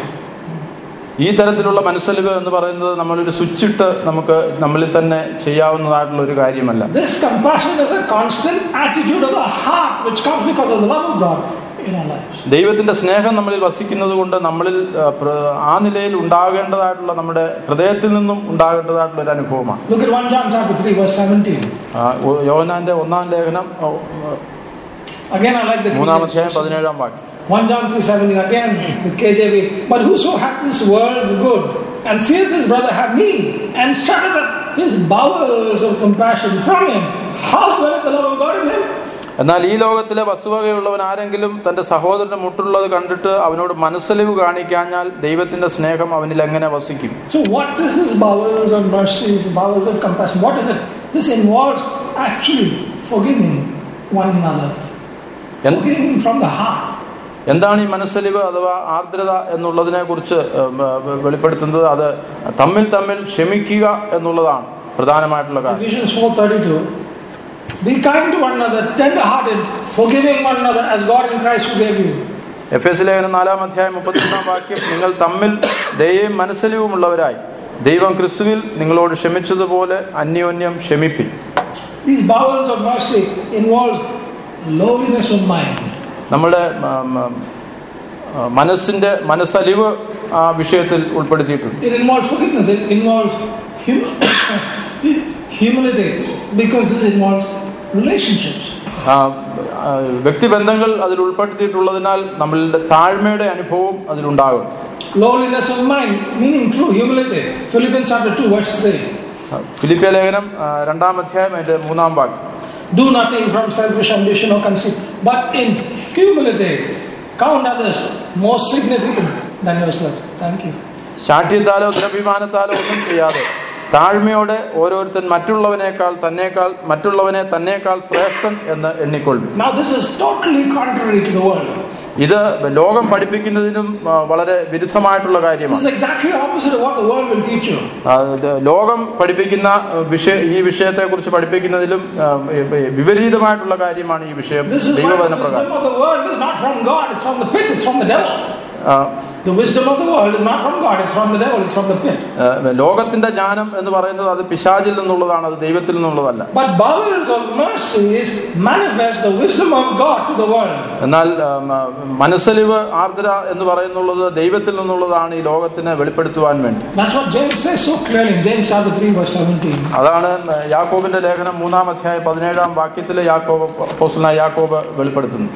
ഈ തരത്തിലുള്ള മനസ്സലിവ് എന്ന് പറയുന്നത് നമ്മളൊരു സ്വിച്ച് ഇട്ട് നമുക്ക് നമ്മളിൽ തന്നെ ചെയ്യാവുന്നതായിട്ടുള്ള ഒരു കാര്യമല്ല. This compassion is a constant attitude of the heart which comes because of the love of God in our lives. ദൈവത്തിന്റെ സ്നേഹം നമ്മളിൽ വസിക്കുന്നത് കൊണ്ട് നമ്മളിൽ ആ നിലയിൽ ഉണ്ടാകേണ്ടതായിട്ടുള്ള നമ്മുടെ ഹൃദയത്തിൽ നിന്നും ഉണ്ടാകേണ്ടതായിട്ടുള്ള ഒരു അനുഭവമാണ്. Look at First John chapter three verse seventeen. യോഹന്നാന്റെ ഒന്നാം ലേഖനം Again I like the മൂന്നാം അധ്യായം പതിനേഴാം വാക്യം. First John three seventeen again the K J V. But whoso hath this world's good and feareth his brother hath need and shutteth up his bowels of compassion from him, how dwelleth the love of God in him? എന്നാൽ ഈ ലോകത്തിലെ വസ്തുവകയുള്ളവൻ ആരെങ്കിലും തന്റെ സഹോദരന് മുട്ടുള്ളത് കണ്ടിട്ട് അവനോട് മനസ്സലിവ് കാണിക്കാഞ്ഞാൽ ദൈവത്തിന്റെ സ്നേഹം അവനിൽ എങ്ങനെ വസിക്കും? So what is this bowels of mercies, bowels of compassion? What is it? This involves actually forgiving one another, forgiving from the heart. എന്താണ് ഈ മനസ്സലിവ് അഥവാ ആർദ്രത എന്നുള്ളതിനെ കുറിച്ച് വെളിപ്പെടുത്തുന്നത്? അത് തമ്മിൽ തമ്മിൽ ക്ഷമിക്കുക എന്നുള്ളതാണ് പ്രധാനമായിട്ടുള്ള കാര്യം. Ephesians four thirty-two. Be kind to one another, tender-hearted, forgiving one another as God in Christ forgave you. എഫേസ്യ ലേഖനം നാലാം അധ്യായം മുപ്പത്തിയൊന്നാം വാക്യം, നിങ്ങൾ തമ്മിൽ ദയയും മനസ്സലിവുമുള്ളവരായി ദൈവം ക്രിസ്തുവിൽ നിങ്ങളോട് ക്ഷമിച്ചതുപോലെ അന്യോന്യം ക്ഷമിപ്പിൻ. These bowels of mercy involve lowliness of mind. നമ്മുടെ മനസ്സിന്റെ മനസ്സലിവ് ആ വിഷയത്തിൽ ഉൾപ്പെടുത്തിയിട്ടുണ്ട്. It involves forgiveness. It involves humility because this involves relationships. വ്യക്തിബന്ധങ്ങൾ അതിൽ ഉൾപ്പെടുത്തിയിട്ടുള്ളതിനാൽ നമ്മളുടെ താഴ്മയുടെ അനുഭവം അതിലുണ്ടാകും. Lowliness of mind, meaning true humility. Philippians chapter two verse three. ഫിലിപ്പിയ ലേഖനം രണ്ടാം അധ്യായം അതിന്റെ മൂന്നാം വാക്യം. Do nothing from selfish ambition or conceit, but in humility count others more significant than yourself. Thank you. ശാഠ്യത്താലോ ദുരഭിമാനത്താലോ ഒന്നും ചെയ്യാതെ താഴ്മയോടെ ഓരോരുത്തൻ മറ്റുള്ളവനേക്കാൾ തന്നേക്കാൾ മറ്റുള്ളവനെ തന്നേക്കാൾ ശ്രേഷ്ഠൻ എന്ന് എണ്ണിക്കൊള്ളും. Now this is totally contrary to the world. ഇത് ലോകം പഠിപ്പിക്കുന്നതിനും വളരെ വിരുദ്ധമായിട്ടുള്ള കാര്യമാണ്. ലോകം പഠിപ്പിക്കുന്ന വിഷയ ഈ വിഷയത്തെ കുറിച്ച് പഠിപ്പിക്കുന്നതിലും വിപരീതമായിട്ടുള്ള കാര്യമാണ് ഈ വിഷയം ദൈവവചന പ്രകാരം. ലോകത്തിന്റെ ജ്ഞാനം എന്ന് പറയുന്നത് അത് പിശാചിൽ നിന്നുള്ളതാണ്, അത് ദൈവത്തിൽ നിന്നുള്ളതല്ല. എന്നാൽ മനസ്സലിവ് ആർദ്ര എന്ന് പറയുന്നുള്ളത് ദൈവത്തിൽ നിന്നുള്ളതാണ് ഈ ലോകത്തിന് വെളിപ്പെടുത്തുവാൻ വേണ്ടി. അതാണ് യാക്കോബിന്റെ ലേഖനം മൂന്നാം അധ്യായം പതിനേഴാം വാക്യത്തിലെ യാക്കോബ് അപ്പോസ്തലനായ യാക്കോബ് വെളിപ്പെടുത്തുന്നു.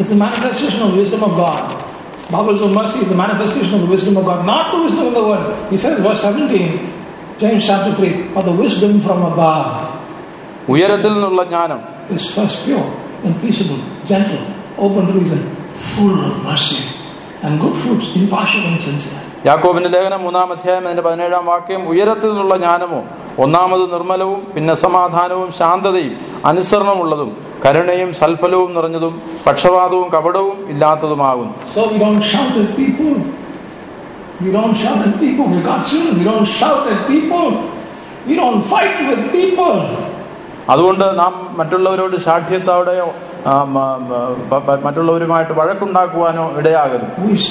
Bowels of mercy is the manifestation of the wisdom of God, not the wisdom of the world. He says, verse seventeen, James chapter three, but the wisdom from above. ഉയരത്തിൽ നിന്നുള്ള ജ്ഞാനം is first pure and peaceable, gentle, open to reason, full of mercy and good fruits, impartial and sincere. യാക്കോബിന്റെ ലേഖനം മൂന്നാം അധ്യായം അതിന്റെ പതിനേഴാം വാക്യം, ഉയരത്തിൽ നിന്നുള്ള ജ്ഞാനമോ ഒന്നാമത് നിർമ്മലവും പിന്നെ സമാധാനവും ശാന്തതയും അനുസരണമുള്ളതും കരുണയും സൽഫലവും നിറഞ്ഞതും പക്ഷപാതവും കപടവും ഇല്ലാത്തതുമാകുന്നു. So we don't shout at people. We don't shout at people. We got children. We don't shout at people. We don't fight with people. അതുകൊണ്ട് നാം മറ്റുള്ളവരോട് ശാഠ്യത്തോടെയോ മറ്റുള്ളവരുമായിട്ട് വഴക്കുണ്ടാക്കുവാനോ ഇടയാകരുത്.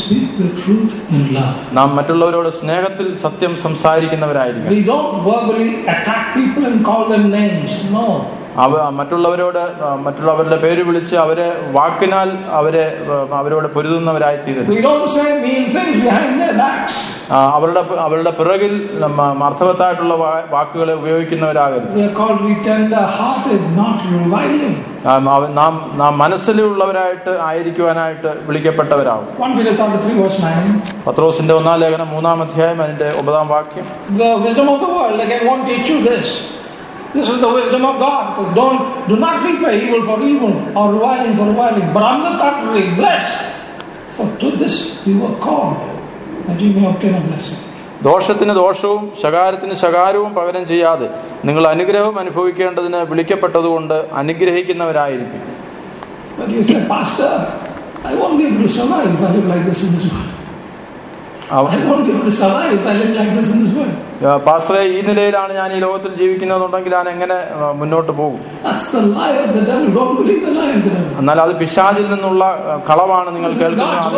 നാം മറ്റുള്ളവരോട് സ്നേഹത്തിൽ സത്യം സംസാരിക്കുന്നവരായിരിക്കും. മറ്റുള്ളവരോട് മറ്റുള്ളവരുടെ പേര് വിളിച്ച് അവരെ വാക്കിനാൽ അവരെ അവരോട് പൊരുതുന്നവരായി തീരരുത്. അവരുടെ അവരുടെ പിറകിൽ അർത്ഥവത്തായിട്ടുള്ള വാക്കുകളെ ഉപയോഗിക്കുന്നവരാകരുത്. നാം നാം മനസ്സിലുള്ളവരായിട്ട് ആയിരിക്കുവാനായിട്ട് വിളിക്കപ്പെട്ടവരാകും. പത്രോസിന്റെ ഒന്നാം ലേഖനം മൂന്നാം അധ്യായം അതിന്റെ ഒമ്പതാം വാക്യം. This is the wisdom of God. It says, don't, do not repay evil for evil or reviling for reviling, but on the contrary, bless. For to this you were called, that you may obtain a blessing. ദോഷത്തിന് ദോഷവും ശകാരത്തിന് ശകാരവും പകരം ചെയ്യാതെ നിങ്ങൾ അനുഗ്രഹം അനുഭവിക്കേണ്ടതിന് വിളിക്കപ്പെട്ടതുകൊണ്ട് അനുഗ്രഹിക്കുന്നവരായിരിക്കും. But you say, Pastor, I won't be able to survive if I live like this in this world. I won't be able to survive if I live like this in this world. പാസ്റ്ററെ, ഈ നിലയിലാണ് ഞാൻ ഈ ലോകത്തിൽ ജീവിക്കുന്നതെന്നുണ്ടെങ്കിൽ ഞാൻ എങ്ങനെ മുന്നോട്ട് പോകും? എന്നാൽ അത് പിശാചിൽ നിന്നുള്ള കളവാണ് നിങ്ങൾ കേൾക്കുന്നത്.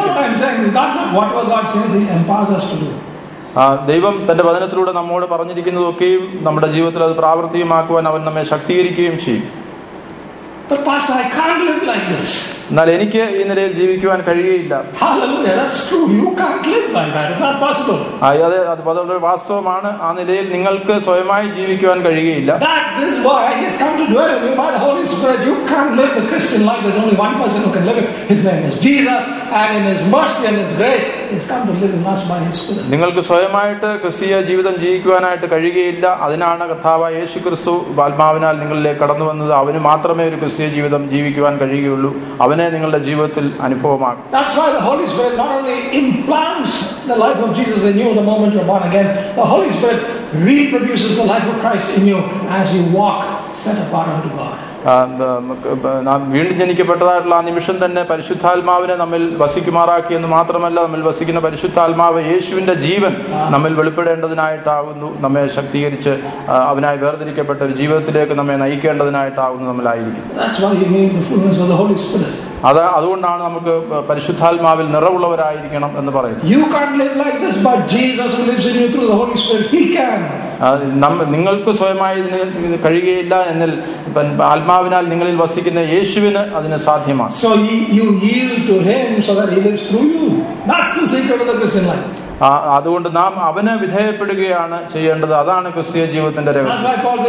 ദൈവം തന്റെ വചനത്തിലൂടെ നമ്മോട് പറഞ്ഞിരിക്കുന്നതൊക്കെയും നമ്മുടെ ജീവിതത്തിൽ അത് പ്രാവർത്തികമാക്കുവാൻ അവൻ നമ്മെ ശക്തീകരിക്കുകയും ചെയ്യും. But Pastor, I can't live like this. എന്നാൽ എനിക്ക് ഈ നിലയിൽ ജീവിക്കുവാൻ കഴിയുകയില്ല. Hallelujah, that's true. You can't live like that. It's not possible. അതെ, അത് വളരെ വാസ്തവമാണ്. ആ നിലയിൽ നിങ്ങൾക്ക് സ്വയമായി ജീവിക്കുവാൻ കഴിയുകയില്ല. That is why He has come to dwell in you by the Holy Spirit. You can't live the Christian life. There's only one person who can live it. His name is Jesus, and in His mercy and His grace, He's come to live in us by His Spirit. നിങ്ങൾക്ക് സ്വയമായിട്ട് ക്രിസ്തീയ ജീവിതം ജീവിക്കുവാനായിട്ട് കഴിയുകയില്ല. അതിനാണ് കർത്താവായ യേശു ക്രിസ്തു ആത്മാവിനാൽ നിങ്ങളിലേക്ക് കടന്നു വന്നത്. അവന് മാത്രമേ ഒരു ക്രിസ്തീയ ജീവിതം ജീവിക്കുവാൻ കഴിയുകയുള്ളൂ. അവനെ നിങ്ങളുടെ ജീവിതത്തിൽ അനുഭവമാകും. That's why the Holy Spirit not only implants the life of Jesus in you the moment you're born again, the Holy Spirit reproduces the life of Christ in you as you walk set apart unto God. നാം വീണ്ടും ജനിക്കപ്പെട്ടതായിട്ടുള്ള ആ നിമിഷം തന്നെ പരിശുദ്ധാത്മാവിനെ നമ്മിൽ വസിക്കുമാറാക്കി എന്ന് മാത്രമല്ല, നമ്മിൽ വസിക്കുന്ന പരിശുദ്ധാത്മാവ് യേശുവിന്റെ ജീവൻ നമ്മിൽ വെളിപ്പെടേണ്ടതിനായിട്ടാകുന്നു. നമ്മെ ശക്തീകരിച്ച് അവനായി വേർതിരിക്കപ്പെട്ട ഒരു ജീവിതത്തിലേക്ക് നമ്മെ നയിക്കേണ്ടതിനായിട്ടാകുന്നു നമ്മിലായിരിക്കും. That's why you need the fullness of the Holy Spirit. അത് അതുകൊണ്ടാണ് നമുക്ക് പരിശുദ്ധാത്മാവിൽ നിറവുള്ളവരായിരിക്കണം എന്ന് പറയുന്നത്. You can't live like this, but Jesus who lives in you through the Holy Spirit, He can. നിങ്ങൾക്ക് സ്വയമായി ഇതിന് കഴിയുകയില്ല എന്നാൽ ആത്മാവിനാൽ നിങ്ങളിൽ വസിക്കുന്ന യേശുവിന് അതിന് സാധ്യമാണ്. So you yield to Him so that He lives through you. That's the secret of the Christian life. അതുകൊണ്ട് നാം അവന് വിധേയപ്പെടുകയാണ് ചെയ്യേണ്ടത്. അതാണ് ക്രിസ്തീയ ജീവിതത്തിന്റെ രഹസ്യം.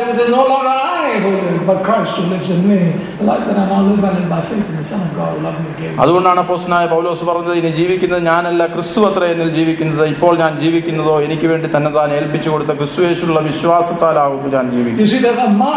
അതുകൊണ്ടാണ് അപ്പോസ്തലനായ പൗലോസ് പറഞ്ഞത്, ഇനി ജീവിക്കുന്നത് ഞാനല്ല, ക്രിസ്തു അത്ര എന്നിൽ ജീവിക്കുന്നത്. ഇപ്പോൾ ഞാൻ ജീവിക്കുന്നതോ എനിക്ക് വേണ്ടി തന്നെ താൻ ഏൽപ്പിച്ചു കൊടുത്ത ക്രിസ്തു യേശുവിലുള്ള വിശ്വാസത്താലാകും ഞാൻ ജീവിക്കുന്നത്.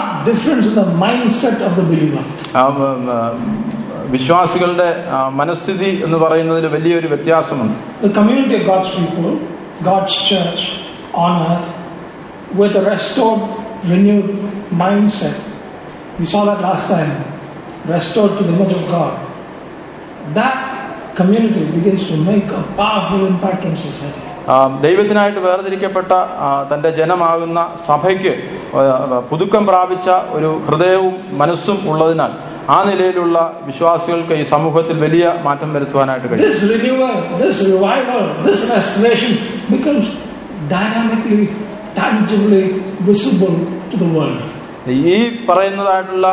വിശ്വാസികളുടെ മനസ്ഥിതി എന്ന് പറയുന്നതിൽ വലിയൊരു വ്യത്യാസമുണ്ട്. The community of God's people, God's church on earth, with a restored, renewed mindset. We saw that last time. Restored to the image of God. That community begins to make a powerful impact on society. ദൈവത്തിനായിട്ട് വേർതിരിക്കപ്പെട്ട തന്റെ ജനമാകുന്ന സഭയ്ക്ക് പുതുക്കം പ്രാപിച്ച ഒരു ഹൃദയവും മനസ്സും ഉള്ളതിനാൽ ആ നിലയിലുള്ള വിശ്വാസികൾക്ക് ഈ സമൂഹത്തിൽ വലിയ മാറ്റം വരുത്തുവാനായിട്ട് കഴിയും. This renewal, this revival, this restoration becomes dynamically, tangibly visible to the world. ഈ പറയുന്നതായിട്ടുള്ള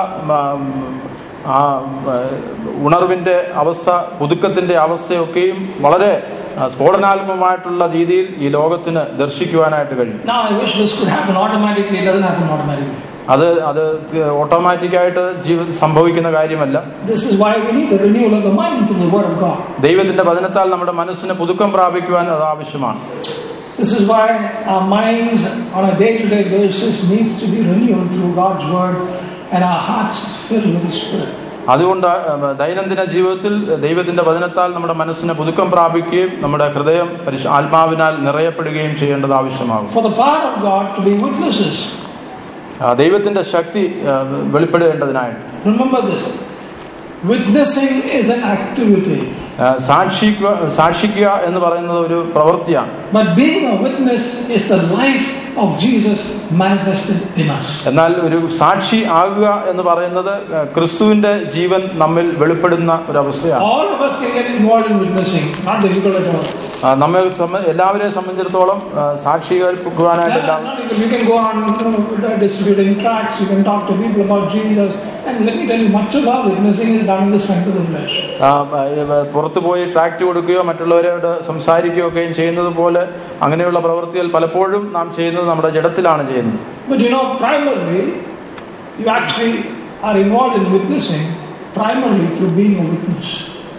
ആ ഉണർവിന്റെ അവസ്ഥ, പുതുക്കത്തിന്റെ അവസ്ഥയൊക്കെയും വളരെ സ്ഫോടനാത്മകമായിട്ടുള്ള രീതിയിൽ ഈ ലോകത്തിന് ദർശിക്കുവാനായിട്ട് കഴിയും. Now I wish this could happen automatically. It doesn't happen automatically. അത് അത് ഓട്ടോമാറ്റിക്കായിട്ട് ജീവിതം സംഭവിക്കുന്ന കാര്യമല്ല. This is why we need the renewal of the mind through the word of God. ദൈവത്തിന്റെ വചനത്താൽ നമ്മുടെ മനസ്സിന് പുതുക്കം പ്രാപിക്കുവാൻ അത് ആവശ്യമാണ്. This is why our minds on a day-to-day basis needs to be renewed through God's word and our hearts filled with His Spirit. അതുകൊണ്ട് ദൈനംദിന ജീവിതത്തിൽ ദൈവത്തിന്റെ വചനത്താൽ നമ്മുടെ മനസ്സിനെ പുതുക്കം പ്രാപിക്കുകയും നമ്മുടെ ഹൃദയം ആത്മാവിനാൽ നിറയപ്പെടുകയും ചെയ്യേണ്ടത് ആവശ്യമാകും. For the power of God to be witnesses. ദൈവത്തിന്റെ ശക്തി വെളിപ്പെടേണ്ടതിനായിട്ട്. Remember this. Witnessing is an activity. സാക്ഷിക്കുക സാക്ഷിക്കുക എന്ന് പറയുന്നത് ഒരു പ്രവൃത്തിയാണ്. But being a witness is the life of Jesus manifested in us. എന്നാൽ ഒരു സാക്ഷി ആകുക എന്ന് പറയുന്നത് ക്രിസ്തുവിന്റെ ജീവൻ നമ്മിൽ വെളിപ്പെടുന്ന ഒരു അവസ്ഥയാണ്. All of us can get involved in witnessing. Not difficult at all. നമ്മെ എല്ലാവരെയും സംബന്ധിച്ചിടത്തോളം സാക്ഷീകരിക്കുവാനായിട്ട് you can go on distributing tracts, you can talk to people about Jesus, and let me tell you, much of our witnessing is done in the strength of the flesh. പുറത്തു പോയി ട്രാക്ട് കൊടുക്കുകയോ മറ്റുള്ളവരോട് സംസാരിക്കുകയോ ഒക്കെയും ചെയ്യുന്നത് പോലെ അങ്ങനെയുള്ള പ്രവൃത്തികൾ പലപ്പോഴും നാം ചെയ്യുന്നത് നമ്മുടെ ജഡത്തിലാണ് ചെയ്യുന്നത്. But you know, primarily you actually are involved in witnessing primarily through being a witness.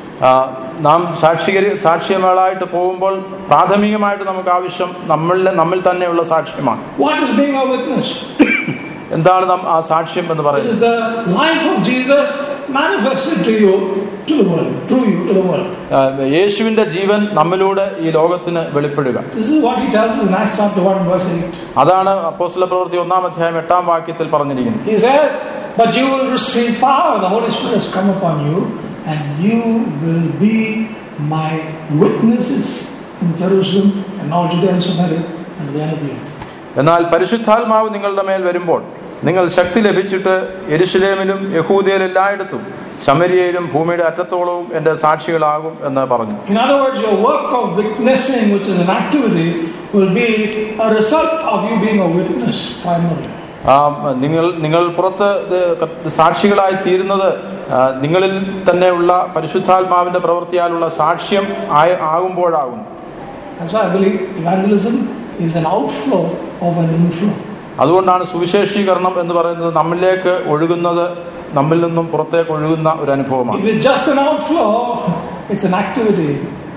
നാം സാക്ഷികരി സാക്ഷ്യമേളായിട്ട് പോകുമ്പോൾ പ്രാഥമികമായിട്ട് നമുക്ക് ആവശ്യം നമ്മളിലെ നമ്മിൽ തന്നെയുള്ള സാക്ഷ്യമാണ്. What is being a witness? എന്താണ് നാം ആ സാക്ഷ്യം എന്ന് പറയുന്നത്? It is the life of Jesus manifested to you, to the world, through you to the world. യേശുവിന്റെ ജീവൻ നമ്മിലൂടെ ഈ ലോകത്തിന് വെളിപ്പെടുക. This is what he tells us in Acts chapter one verse eight. അതാണ് അപ്പോസ്തല പ്രവൃത്തി ഒന്നാം അധ്യായം എട്ടാം വാക്യത്തിൽ പറഞ്ഞിരിക്കുന്നത്. He says, "But you will receive power; the Holy Spirit has come upon you, and you will be my witnesses in Jerusalem and all Judea and Samaria and the end of the earth." എന്നാൽ പരിശുദ്ധാത്മാവ് നിങ്ങളുടെ മേൽ വരുമ്പോൾ നിങ്ങൾ ശക്തി ലഭിച്ചിട്ട് യെരുശലേമിലും യഹൂദയിലും എല്ലായിടത്തും ശമരിയയിലും ഭൂമിയുടെ അറ്റത്തോളവും എന്റെ സാക്ഷികളാകും എന്ന് പറഞ്ഞു. In other words, your work of witnessing, which is an activity, will be a result of you being a witness primarily. നിങ്ങൾ നിങ്ങൾ പുറത്ത് സാക്ഷികളായി തീരുന്നത് നിങ്ങളിൽ തന്നെയുള്ള പരിശുദ്ധാത്മാവിന്റെ പ്രവൃത്തിയാലുള്ള സാക്ഷ്യം ആകുമ്പോഴാകും. That's why I believe evangelism is an outflow of an inflow. അതുകൊണ്ടാണ് സുവിശേഷീകരണം എന്ന് പറയുന്നത് നമ്മിലേക്ക് ഒഴുകുന്നത്, നമ്മിൽ നിന്നും പുറത്തേക്ക് ഒഴുകുന്ന ഒരു അനുഭവമാണ്. If it's just an outflow, it's an activity.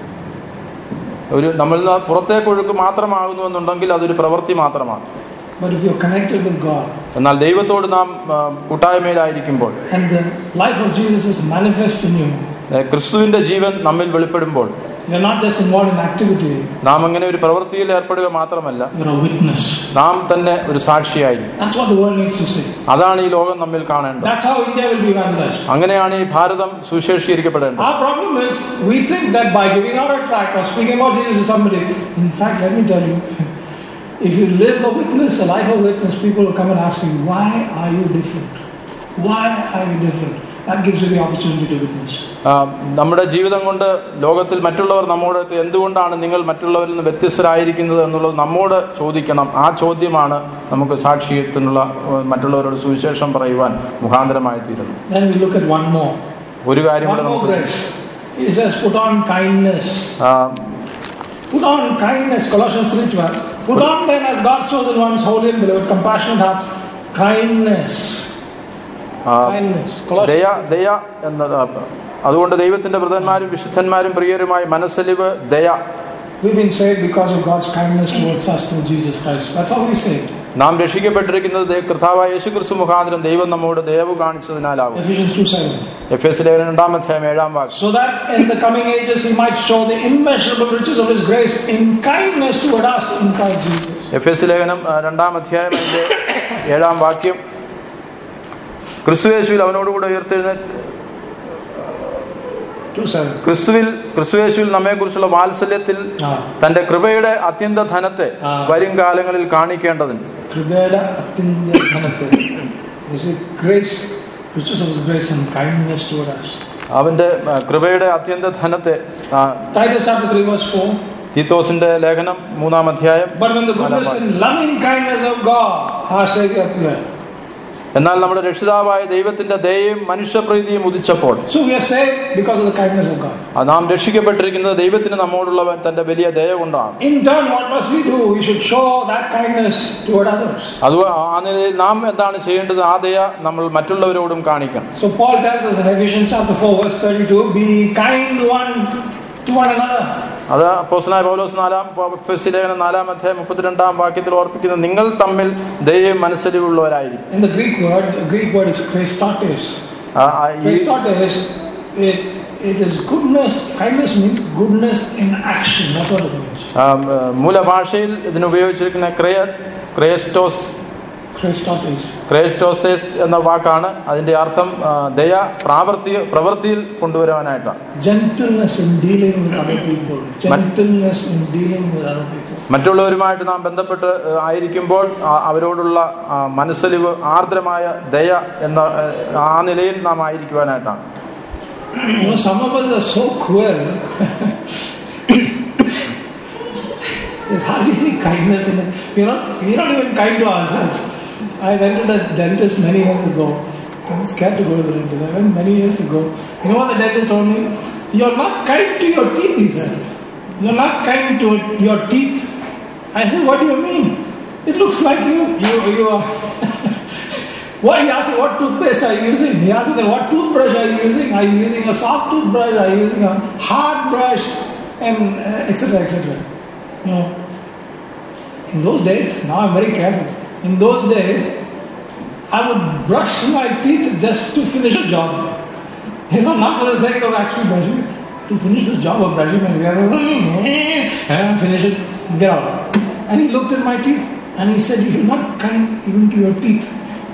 ഒരു നമ്മിൽ നിന്ന് പുറത്തേക്ക് ഒഴുക്ക് മാത്രമാകുന്നു എന്നുണ്ടെങ്കിൽ അതൊരു പ്രവൃത്തി മാത്രമാണ്. But if you're connected with God, എന്നാൽ ദൈവത്തോട് നാം കൂട്ടായ്മയിലായിരിക്കുമ്പോൾ and the life of Jesus is manifest in you, ക്രിസ്തുവിന്റെ ജീവൻ നമ്മിൽ വെളിപ്പെടുമ്പോൾ you're not just involved in activity. നാം അങ്ങനെ ഒരു പ്രവൃത്തിയിൽ ഏർപ്പെടുക മാത്രമല്ല, you're a witness. നാം തന്നെ ഒരു സാക്ഷിയായിരിക്കും. That's what the world needs to see. അതാണ് ഈ ലോകം നമ്മിൽ കാണേണ്ടത്. That's how India will be evangelized. അങ്ങനെയാണ് ഈ ഭാരതം സുവിശേഷീകരിക്കപ്പെടേണ്ടത്. Our problem is we think that by giving out a tract or speaking about Jesus to somebody, in fact, let me tell you, if you live a witness, a life of witness, people will come and ask you, why are you different? Why are you different? That gives you the opportunity to witness. ആ, നമ്മുടെ ജീവിതം കൊണ്ട് ലോകത്തിൽ മറ്റുള്ളവർ നമ്മോട് എന്തുകൊണ്ടാണ് നിങ്ങൾ മറ്റുള്ളവരിൽ നിന്ന് വ്യത്യസ്തരായിരിക്കുന്നത് എന്നുള്ളത് നമ്മോട് ചോദിക്കണം. ആ ചോദ്യമാണ് നമുക്ക് സാക്ഷ്യത്തിനുള്ള മറ്റുള്ളവരോട് സുവിശേഷം പറയുവാൻ മുഖാന്തരമായി തീരുന്നു. Then we look at one more. ഒരു കാര്യം One കൂടെ more നമുക്ക് grace. He says, put on kindness. ആ, Put on kindness. Colossians three twelve. Put on then as God's chosen ones, holy and beloved, compassionate hearts, kindness. ആ, Kindness. ദയ Colossians. ദയ എന്നത് അതുകൊണ്ട് ദൈവത്തിന്റെ വൃതന്മാരും വിശുദ്ധന്മാരും പ്രിയരുമായി മനസ്സലിവ് ദയ. We've been saved because of God's kindness towards us through Jesus Christ. That's how we saved. നാം രക്ഷിക്കപ്പെട്ടിരിക്കുന്നത് ദൈ- കർത്താവായ യേശുക്രിസ്തു മുഖാന്തരം ദൈവം നമ്മോട് ദയവ് കാണിച്ചതിനാലാവും. Ephesians two seven. Ephesus ലേഖനം രണ്ടാം അധ്യായം ഏഴാം വാക്യം. So that in the coming ages He might show the immeasurable riches of His grace in kindness toward us in Christ Jesus. Ephesus ലേഖനം ആ, രണ്ടാം അധ്യായം അതിന്റെ ഏഴാം വാക്യം. ക്രിസ്തുയേശുവിൽ അവനോടുകൂടെ ഉയർത്തെഴുന്നേറ്റ് two seven. ക്രിസ്തുവിൽ ക്രിസ്തുയേശുവിൽ നമ്മെക്കുറിച്ചുള്ള വാത്സല്യത്തിൽ Ah. തന്റെ കൃപയുടെ അത്യന്ത ധനത്തെ ആ. വരും കാലങ്ങളിൽ കാണിക്കേണ്ടതിന്. Kribeda Atinda Dhanate. You see, grace, riches of His grace and kindness toward us. അവന്റെ ആ, കൃപയുടെ അത്യന്ത ധനത്തെ ആ, Titus chapter three verse four. തീത്തോസിന്റെ ലേഖനം മൂന്നാം അധ്യായം. But when the goodness and loving kindness of God, our Savior, appeared. എന്നാൽ നമ്മുടെ രക്ഷിതാവായ ദൈവത്തിന്റെ ദയയും മനുഷ്യപ്രീതിയും ഉദിച്ചപ്പോൾ So we are saved because of the kindness of God. ആ, നാം രക്ഷിക്കപ്പെട്ടിരിക്കുന്നത് ദൈവത്തിന് നമ്മോടുള്ള തന്റെ വലിയ ദയ കൊണ്ടാണ്. In turn, what must we do? We should show that kindness toward others. അത് ആ നിലയിൽ നാം എന്താണ് ചെയ്യേണ്ടത്? ആ ദയ നമ്മൾ മറ്റുള്ളവരോടും കാണിക്കണം. So Paul tells us in Ephesians chapter four verse thirty-two, be kind one to one another. അത് അപ്പോസ്തലനായ പൗലോസ് നാലാം എഫെസ്യ ലേഖനം നാലാം അധ്യായം മുപ്പത്തിരണ്ടാം വാക്യത്തിൽ ഓർപ്പിക്കുന്നത് നിങ്ങൾ തമ്മിൽ ദയയും മനസ്സലിവുള്ളവരായിരിക്കും. In the Greek word, the Greek word is Christotes. ആ, ആ, ഈ Christotes, it, it is goodness. Kindness means goodness in action. That's what it means. ആ, മൂലഭാഷയിൽ ഇതിന് ഉപയോഗിച്ചിരിക്കുന്ന ക്രയ ക്രേസ്റ്റോസ് Christotes. ക്രേസ്റ്റോസേസ് എന്ന വാക്കാണ്. അതിന്റെ അർത്ഥം ആ, ദയ പ്രാവർത്തി പ്രവൃത്തിയിൽ കൊണ്ടുവരുവാനായിട്ടാണ്. Gentleness in dealing with other people. Gentleness in dealing with other people. മറ്റുള്ളവരുമായിട്ട് നാം ബന്ധപ്പെട്ട് ആ, ആയിരിക്കുമ്പോൾ ആ, അവരോടുള്ള ആ, മനസ്സലിവ് ആർദ്രമായ ദയ എന്ന ആ, ആ നിലയിൽ നാം ആയിരിക്കുവാനായിട്ടാണ്. You know, some of us are so cruel. There's hardly any kindness in it. You know, we're not even kind to ourselves. I went to the dentist many years ago. I'm scared to go to the dentist. I went many years ago. You know what the dentist told me? You're not kind to your teeth, he said. You're not kind to your teeth. I said, what do you mean? It looks like you, you, you are. What, he asked me, what toothpaste are you using? He asked me, what toothbrush are you using? Are you using a soft toothbrush? Are you using a hard brush? And uh, et cetera, et cetera. You know, in those days, now I'm very careful. In those days, I would brush my teeth just to finish a job. You know, not for the sake of actually brushing it. To finish this job of brushing my teeth, and finish it, get out. And he looked at my teeth and he said, you're not kind even to your teeth.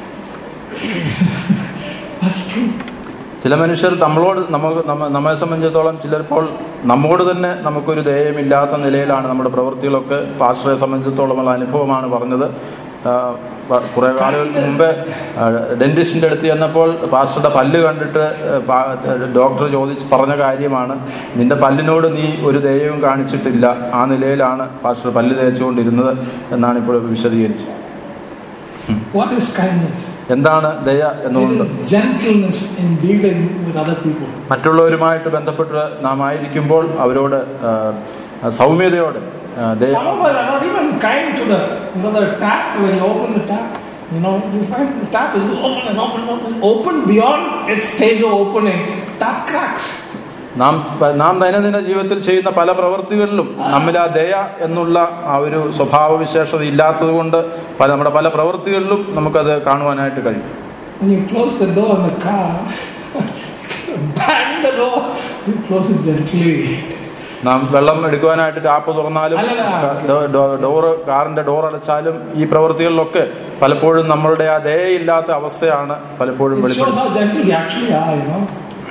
That's true. ചില മനുഷ്യർ നമ്മളോട് നമുക്ക് നമ്മെ സംബന്ധിച്ചിടത്തോളം ചിലപ്പോൾ നമ്മോട് തന്നെ നമുക്കൊരു ദയമില്ലാത്ത നിലയിലാണ് നമ്മുടെ പ്രവൃത്തികളൊക്കെ. പാസ്റ്ററെ സംബന്ധിച്ചിടത്തോളമുള്ള അനുഭവമാണ് പറഞ്ഞത്. കുറെ കാലങ്ങൾക്ക് മുമ്പ് ഡെന്റിസ്റ്റിന്റെ അടുത്ത് ചെന്നപ്പോൾ പാസ്റ്ററുടെ പല്ല് കണ്ടിട്ട് ഡോക്ടർ ചോദിച്ച് പറഞ്ഞ കാര്യമാണ്, നിന്റെ പല്ലിനോട് നീ ഒരു ദയവും കാണിച്ചിട്ടില്ല. ആ നിലയിലാണ് പാസ്റ്റർ പല്ല് തേച്ചുകൊണ്ടിരുന്നത് എന്നാണ് ഇപ്പോൾ വിശദീകരിച്ചത്. What is kindness? എന്താണ് ദയ എന്നുകൊണ്ട്? Gentleness in dealing with other people. മറ്റുള്ളവരുമായിട്ട് ബന്ധപ്പെട്ട് നാം ആയിരിക്കുമ്പോൾ അവരോട് സൗമ്യതയോടെ ദയ. Some of us are not even kind to the, you know, the tap. When you open the tap, you know, you find the tap is open and open and open, open beyond its stage of opening. Tap cracks. നാം നാം ദൈനംദിന ജീവിതത്തിൽ ചെയ്യുന്ന പല പ്രവൃത്തികളിലും നമ്മിൽ ആ ദയ എന്നുള്ള ആ ഒരു സ്വഭാവ വിശേഷത ഇല്ലാത്തത് കൊണ്ട് പല നമ്മുടെ പല പ്രവൃത്തികളിലും നമുക്കത് കാണുവാനായിട്ട് കഴിയും. When you close the door in the car, bang the door, you close it gently. നാം വെള്ളം എടുക്കുവാനായിട്ട് ടാപ്പ് തുറന്നാലും ഡോറ് കാറിന്റെ ഡോർ അടച്ചാലും ഈ പ്രവൃത്തികളിലൊക്കെ പലപ്പോഴും നമ്മളുടെ ആ ദയയില്ലാത്ത അവസ്ഥയാണ് പലപ്പോഴും വെളിപ്പെടുന്നത്.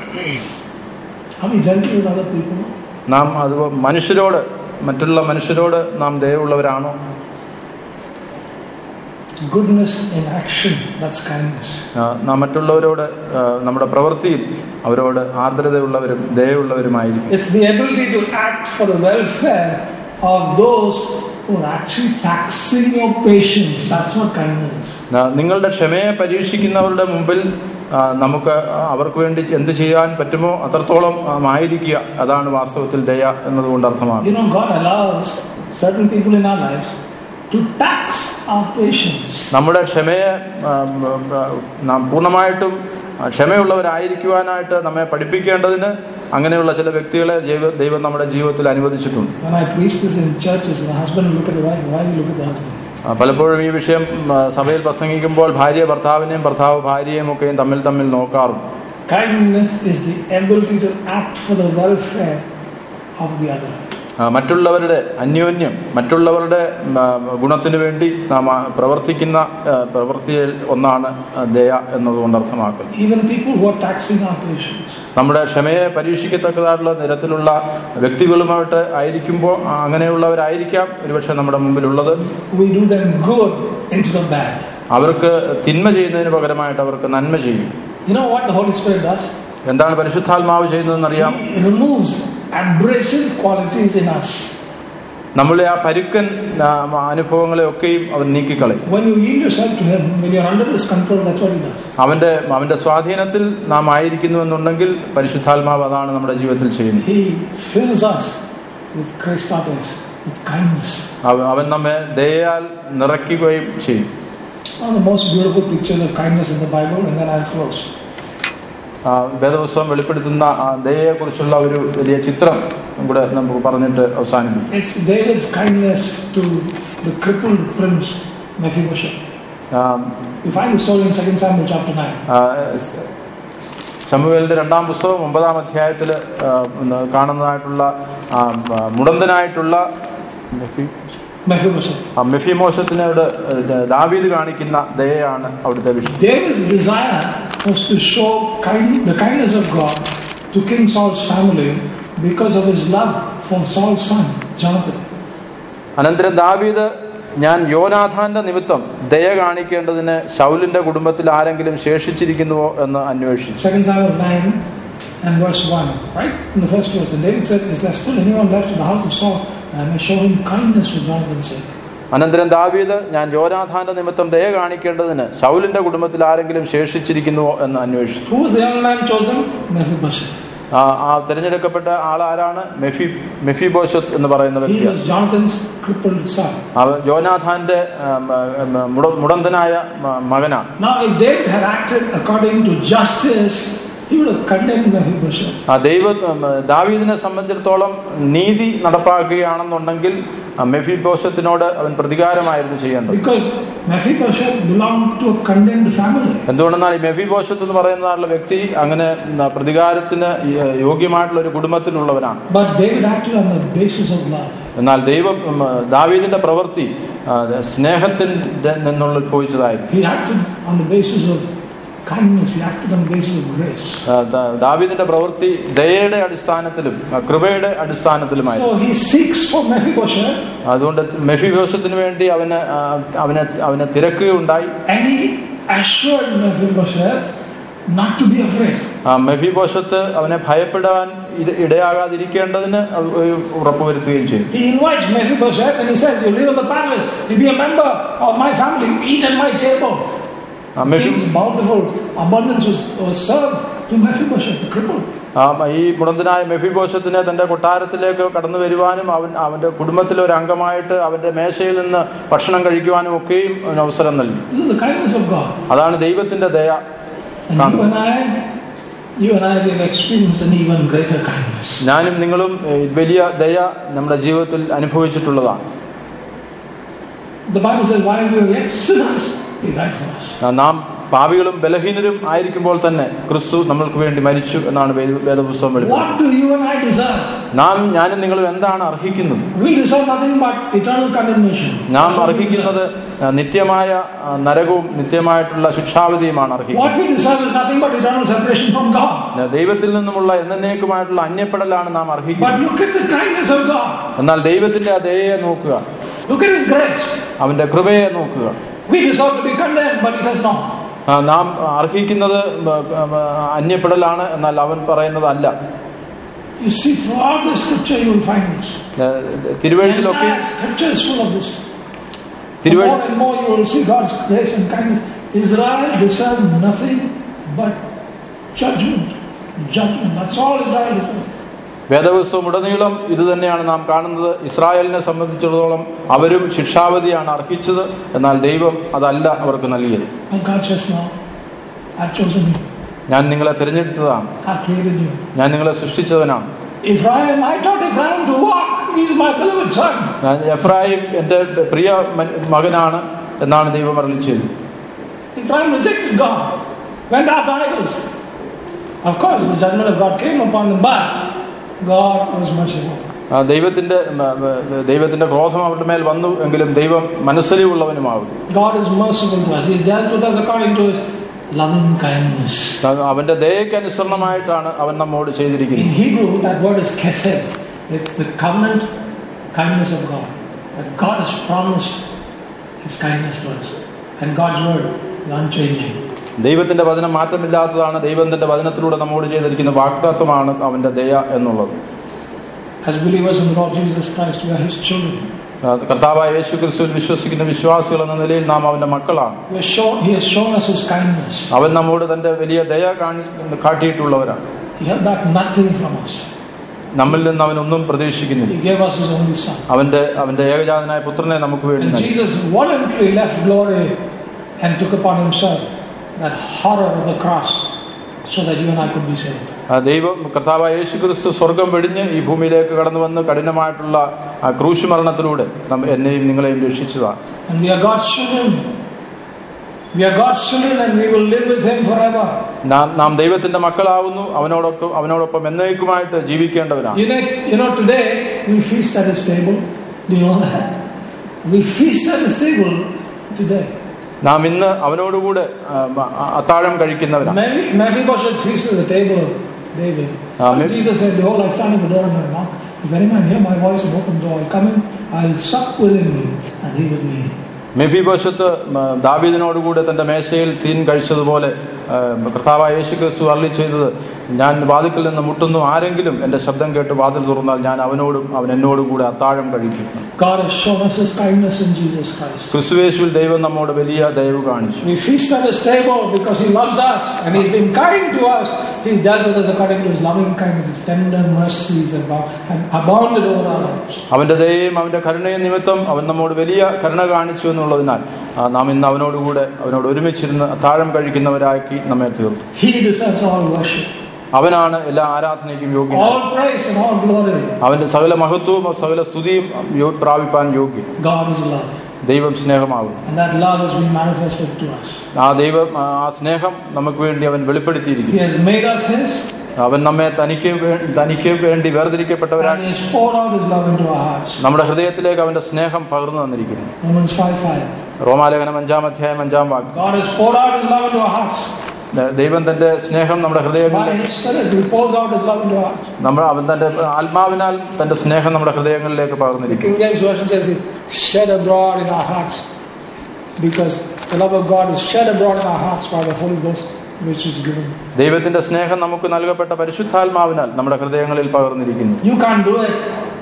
നാം അത് മനുഷ്യരോട് മറ്റുള്ള മനുഷ്യരോട് നാം ദയവുള്ളവരാണോ? goodness in action. That's kindness. നാം മറ്റുള്ളവരോട് നമ്മുടെ പ്രവൃത്തിയിൽ അവരോട് ആർദ്രതയുള്ളവരും ദയയുള്ളവരുമായിരിക്കും. It's the ability to act for the welfare of those who are actually taxing your patience. That's what kindness is. നിങ്ങളുടെ ക്ഷമയെ പരീക്ഷിക്കുന്നവരുടെ മുമ്പിൽ നമുക്ക് അവർക്ക് വേണ്ടി എന്ത് ചെയ്യാൻ പറ്റുമോ അത്രത്തോളം ആയിരിക്കുക. അതാണ് വാസ്തവത്തിൽ ദയ എന്നതുകൊണ്ട് അർത്ഥമാക്കുന്നത്. You know, God allows certain people in our lives to tax our patience. നമ്മുടെ ക്ഷമയെ നാം പൂർണ്ണമായിട്ടും ക്ഷമയുള്ളവരായിരിക്കുവാനായിട്ട് നമ്മെ പഠിപ്പിക്കേണ്ടതിന് അങ്ങനെയുള്ള ചില വ്യക്തികളെ ദൈവം നമ്മുടെ ജീവിതത്തിൽ അനുവദിച്ചിട്ടുണ്ട്. പലപ്പോഴും ഈ വിഷയം സഭയിൽ പ്രസംഗിക്കുമ്പോൾ ഭാര്യ ഭർത്താവിനെയും ഭർത്താവ് ഭാര്യയും ഒക്കെയും തമ്മിൽ തമ്മിൽ നോക്കാറുണ്ട്. Kindness is the ability to act for the welfare of the other. മറ്റുള്ളവരുടെ അന്യോന്യം മറ്റുള്ളവരുടെ ഗുണത്തിനു വേണ്ടി നാം പ്രവർത്തിക്കുന്ന പ്രവൃത്തിയിൽ ഒന്നാണ് ദയ എന്നതുകൊണ്ട് അർത്ഥമാക്കുന്നത്. Even people who are taxing our patience. നമ്മുടെ ക്ഷമയെ പരീക്ഷിക്കത്തക്കതായിട്ടുള്ള നിരത്തിലുള്ള വ്യക്തികളുമായിട്ട് ആയിരിക്കുമ്പോൾ അങ്ങനെയുള്ളവരായിരിക്കാം ഒരുപക്ഷെ നമ്മുടെ മുമ്പിലുള്ളത്. We do them good instead of bad. അവർക്ക് തിന്മ ചെയ്യുന്നതിന് പകരമായിട്ട് അവർക്ക് നന്മ ചെയ്യും. You know what the Holy Spirit does? എന്താണ് പരിശുദ്ധാത്മാവ് ചെയ്യുന്നതെന്ന് അറിയാം. He removes abrasive qualities in us. നമ്മളെ ആ പരുക്കൻ അനുഭവങ്ങളെ ഒക്കെയും അവൻ നീക്കിക്കളയും. When you yield yourself to him, when you are under his control, that's what he does. അവന്റെ അവന്റെ സ്വാധീനത്തിൽ നാം ആയിരിക്കുന്നു എന്നുണ്ടെങ്കിൽ പരിശുദ്ധാത്മാവ് അതാണ് നമ്മുടെ ജീവിതത്തിൽ ചെയ്യുന്നത്. He fills us with Christos, with kindness. അവൻ നമ്മെ ദയയാൽ നിറയ്ക്കുകയും ചെയ്യും. One of the most beautiful pictures of kindness in the Bible, and then I'll close. വേദപുസ്തകം വെളിപ്പെടുത്തുന്ന ദയയെ കുറിച്ചുള്ള ഒരു വലിയ ചിത്രം കൂടെ നമുക്ക് പറഞ്ഞിട്ട് അവസാനിപ്പിക്കും. It's David's kindness to the crippled prince Mephibosheth. You find the story in Second Samuel chapter nine. ശമൂവേലിന്റെ രണ്ടാം പുസ്തകം ഒമ്പതാം അധ്യായത്തിൽ കാണുന്നതായിട്ടുള്ള മുടന്തനായിട്ടുള്ള മെഫിബോശത്തിനോട് ദാവീദ് കാണിക്കുന്ന ദയയാണ് അവിടുത്തെ വിഷയം. David's desire was to show kind, the kindness of God to King Saul's family because of his love for Saul's son Jonathan. അനന്തരം ദാവീദ് ഞാൻ യോനാഥാന്റെ നിമിത്തം ദയ കാണിക്കേണ്ടതിന് ശൗലിന്റെ കുടുംബത്തിൽ ആരെങ്കിലും ശേഷിച്ചിരിക്കുന്നുവോ എന്ന് അന്വേഷിച്ചു. Second Samuel nine and verse one, right in the first verse, and David said, "Is there still anyone left in the house of Saul? I may show him kindness for Jonathan's sake." അനന്തരം ദാവീദ് ഞാൻ യോനാഥാന്റെ നിമിത്തം ദയ കാണിക്കേണ്ടതിന് ശൗലിന്റെ കുടുംബത്തിൽ ആരെങ്കിലും ശേഷിച്ചിരിക്കുന്നുവോ എന്ന് അന്വേഷിച്ചു. Who was the young man chosen? Mephibosheth. ആ തിരഞ്ഞെടുക്കപ്പെട്ട ആളാരാണ്? മെഫി മെഫിബോശത്ത് എന്ന് പറയുന്ന വ്യക്തിയാണ്. Jonathan's crippled son. യോനാഥാന്റെ മുടന്തനായ മകനാണ്. Now if David had acted according to justice, he would have condemned Mephibosheth. ആ ദൈവ ദാവീദിനെ സംബന്ധിച്ചിടത്തോളം നീതി നടപ്പാക്കുകയാണെന്നുണ്ടെങ്കിൽ മെഫിബോശത്തിനോട് അവൻ പ്രതികാരമായിരുന്നു ചെയ്യേണ്ടത്. Because Mephibosheth belonged to a condemned family. എന്തുകൊണ്ടെന്നാൽ ഈ മെഫിബോശത്ത് എന്ന് പറയുന്ന വ്യക്തി അങ്ങനെ പ്രതികാരത്തിന് യോഗ്യമായിട്ടുള്ള ഒരു കുടുംബത്തിലുള്ളവനാണ്. But David acted on the basis of love. എന്നാൽ ദൈവം ദാവീദിന്റെ പ്രവൃത്തി സ്നേഹത്തിൽ നിന്നുള്ള ഉത്ഭവിച്ചതായിരുന്നു. He acted on the basis of kindness. He acted on the basis of grace. ദാവീദിന്റെ പ്രവൃത്തി ദയയുടെ അടിസ്ഥാനത്തിലും കൃപയുടെ അടിസ്ഥാനത്തിലുമായിരുന്നു. So he seeks for Mephibosheth. അതുകൊണ്ട് മെഫിബോശത്തിന് വേണ്ടി അവന് അവനെ അവനെ തിരക്കുകയുണ്ടായി. And he assured Mephibosheth not to be afraid. മെഫിബോശത്ത് അവനെ ഭയപ്പെടാൻ ഇടയാകാതിരിക്കേണ്ടതിന് ഉറപ്പുവരുത്തുകയും ചെയ്തു. He invites Mephibosheth and he says, "You live in the palace. You be a member of my family. You eat at my table." King's bountiful abundance was, was served to Mephibosheth, the cripple. ഈ മുടന്തനായ മെഫിബോശത്തിനെ തന്റെ കൊട്ടാരത്തിലേക്ക് കടന്നു വരുവാനും അവൻ അവന്റെ കുടുംബത്തിലെ ഒരു അംഗമായിട്ട് അവന്റെ മേശയിൽ നിന്ന് ഭക്ഷണം കഴിക്കുവാനും ഒക്കെയും അവന് അവസരം നൽകി. This is the kindness of God. അതാണ് ദൈവത്തിന്റെ ദയ. And you and I, you and I will experience an even greater kindness. ഞാനും നിങ്ങളും വലിയ ദയ നമ്മുടെ ജീവിതത്തിൽ അനുഭവിച്ചിട്ടുള്ളതാണ്. The Bible says, while we were yet sinners, He died for us. നാം പാപികളും ബലഹീനരും ആയിരിക്കുമ്പോൾ തന്നെ ക്രിസ്തു നമ്മൾക്ക് വേണ്ടി മരിച്ചു എന്നാണ് വേദപുസ്തകം വെളിപ്പെടുത്തുന്നത്. What do you and I deserve? നാം ഞാനും നിങ്ങളും എന്താണ് അർഹിക്കുന്നത്? We deserve nothing but eternal condemnation. നാം അർഹിക്കുന്നത് നിത്യമായ നരകവും നിത്യമായിട്ടുള്ള ശിക്ഷാവിധിയുമാണ് അർഹിക്കുന്നത്. What we deserve is nothing but eternal separation from God. ദൈവത്തിൽ നിന്നുമുള്ള എന്നേക്കുമായിട്ടുള്ള അന്യപ്പെടലാണ് നാം അർഹിക്കുന്നത്. But look at the kindness of God. എന്നാൽ ദൈവത്തിന്റെ ആ ദയയെ നോക്കുക. Look at His grace. അവന്റെ കൃപയെ നോക്കുക. We deserve to be condemned, but he says no. ആ, നാം അർഹിക്കുന്നത് അന്യപ്പെടലാണ്, എന്നാൽ അവൻ പറയുന്നത് അല്ല. You see, throughout the scripture you will find this. തിരുവഴുത്തിലൊക്കെ Scripture is full of this. Thiruvazhi More and more you will see God's grace and kindness. Israel deserved nothing but judgment. Judgment. That's all Israel deserved. വേദപുസ്തകം ഉടനീളം ഇത് തന്നെയാണ് നാം കാണുന്നത്. ഇസ്രായേലിനെ സംബന്ധിച്ചിടത്തോളം അവരും ശിക്ഷാവധിയാണ് അർഹിച്ചത്, എന്നാൽ ദൈവം അതല്ല അവർക്ക് നൽകിയത്. ഞാൻ നിങ്ങളെ തിരഞ്ഞെടുത്തതാണ്, ഞാൻ നിങ്ങളെ സൃഷ്ടിച്ചവനാണ്. എഫ്രായിം എന്റെ പ്രിയ മകനാണ് എന്നാണ് ദൈവം അരുളിച്ചത്. Of course, the judgment of God came upon them, but God was merciful. ദൈവത്തിന്റെ ദൈവത്തിന്റെ ക്രോധം അവരുടെ മേൽ വന്നു എങ്കിലും ദൈവം മനസ്സലിവുള്ളവനുമാകും. God is merciful to us. He has dealt with us according to His loving kindness. അവന്റെ ദയയ്ക്ക് അനുസരണമായിട്ടാണ് അവൻ നമ്മോട് ചെയ്തിരിക്കുന്നത്. In Hebrew, that word is chesed. It's the covenant kindness of God. That God has promised His kindness to us, and God's word is unchanging. ദൈവത്തിന്റെ വചനം മാറ്റമില്ലാത്തതാണ്. ദൈവത്തിന്റെ വചനത്തിലൂടെ നമ്മോട് ചെയ്തിരിക്കുന്ന വാഗ്ദാത്വമാണ് അവന്റെ ദയ എന്നുള്ളത്. As believers in the Lord Jesus Christ, we are His children. കർത്താവായ യേശു ക്രിസ്തുവിൽ വിശ്വസിക്കുന്ന വിശ്വാസികൾ എന്ന നിലയിൽ നാം അവന്റെ മക്കളാണ്. He has shown us His kindness. അവൻ നമ്മോട് തന്റെ വലിയ ദയ കാട്ടിയിട്ടുള്ളവരാണ്. He held back nothing from us. നമ്മിൽ നിന്ന് അവൻ ഒന്നും പ്രതീക്ഷിക്കുന്നില്ല. He gave us His only Son. അവന്റെ അവന്റെ ഏകജാതനായ പുത്രനെ നമുക്ക് വേണ്ടി നൽകി. Jesus voluntarily left glory and took upon Himself that horror of the cross, so that you and I could be saved. ദൈവം കർത്താവായ യേശു ക്രിസ്തു സ്വർഗം വെടിഞ്ഞ് ഈ ഭൂമിയിലേക്ക് കടന്നു വന്ന് കഠിനമായിട്ടുള്ള ക്രൂശ് മരണത്തിലൂടെ എന്നെയും നിങ്ങളെയും രക്ഷിച്ചതാണ്. And we are God's children. We are God's children and we will live with Him forever. നാം നാം ദൈവത്തിന്റെ മക്കളാവുന്നു, അവനോടൊപ്പം അവനോടൊപ്പം എന്നേക്കുമായിട്ട് ജീവിക്കേണ്ടവരാണ്. You know, you know today we feast at His table. Do you know that? We feast at His table today. നാം ഇന്ന് അവനോടുകൂടെ അത്താഴം കഴിക്കുന്നവരാണ്. Mephibosheth feasted at the table of David. Jesus said, "Behold, I stand at the door and I knock. If any man hear my voice and open the door, I come in, I will sup with him and he with me." മെഫിബോശത്ത് ദാവീദിനോടുകൂടെ തന്റെ മേശയിൽ തീൻ കഴിച്ചതുപോലെ കർത്താവായ യേശു ക്രിസ്തു അരുളി ചെയ്തത്, ഞാൻ വാതിൽക്കൽ നിന്ന് മുട്ടുന്നു, ആരെങ്കിലും എന്റെ ശബ്ദം കേട്ട് വാതിൽ തുറന്നാൽ ഞാൻ അവനോടും അവൻ എന്നോടും കൂടെ അത്താഴം കഴിക്കും. God has shown us His kindness in Jesus Christ. ക്രിസ്തുയേശുവിൽ ദൈവം നമ്മോട് വലിയ ദയവ് കാണിച്ചു. We feast at His table because He loves us and He's been kind to us. He's dealt with us according to His loving kindness, His tender mercies have abounded over our lives. അവന്റെ ദയയും അവന്റെ കരുണയും നിമിത്തം അവൻ നമ്മോട് വലിയ കരുണ കാണിച്ചു എന്നുള്ളതിനാൽ നാം ഇന്ന് അവനോടുകൂടെ അവനോട് ഒരുമിച്ചിരുന്ന് അത്താഴം കഴിക്കുന്നവരാക്കി നമ്മെ തീർത്തു. He deserves all worship. അവനാണ് എല്ലാ ആരാധനയ്ക്കും യോഗ്യൻ. All praise and all glory. അവന്റെ സകല മഹത്വവും സകല സ്തുതിയും പ്രാപിപ്പാൻ യോഗ്യൻ. God is love. ദൈവം സ്നേഹമാകുന്നു. And that love has been manifested to us. ആ ദൈവം ആ സ്നേഹം നമുക്ക് വേണ്ടി അവൻ വെളിപ്പെടുത്തിയിരിക്കുന്നു. He has made us His. അവൻ നമ്മെ തനിക്ക് തനിക്ക് വേണ്ടി വേർതിരിക്കപ്പെട്ടവരാണ്. And He has poured out His love into our hearts. നമ്മുടെ ഹൃദയത്തിലേക്ക് അവന്റെ സ്നേഹം പകർന്നു തന്നിരിക്കുന്നു. Romans five five. റോമാലേഖനം അഞ്ചാം അധ്യായം അഞ്ചാം വാക്യം. God has poured out His love into our hearts. ദൈവം തന്റെ സ്നേഹം നമ്മുടെ ഹൃദയങ്ങളിൽ നമ്മൾ അവൻ തന്റെ ആത്മാവിനാൽ തന്റെ സ്നേഹം നമ്മുടെ ഹൃദയങ്ങളിലേക്ക് പകർന്നിരിക്കുന്നു. King James version says it's shed abroad in our hearts because the love of God is shed abroad in our hearts by the Holy Ghost which is given. ദൈവത്തിന്റെ സ്നേഹം നമുക്ക് നൽകപ്പെട്ട പരിശുദ്ധാത്മാവിനാൽ നമ്മുടെ ഹൃദയങ്ങളിൽ പകർന്നിരിക്കുന്നു. You can't do it,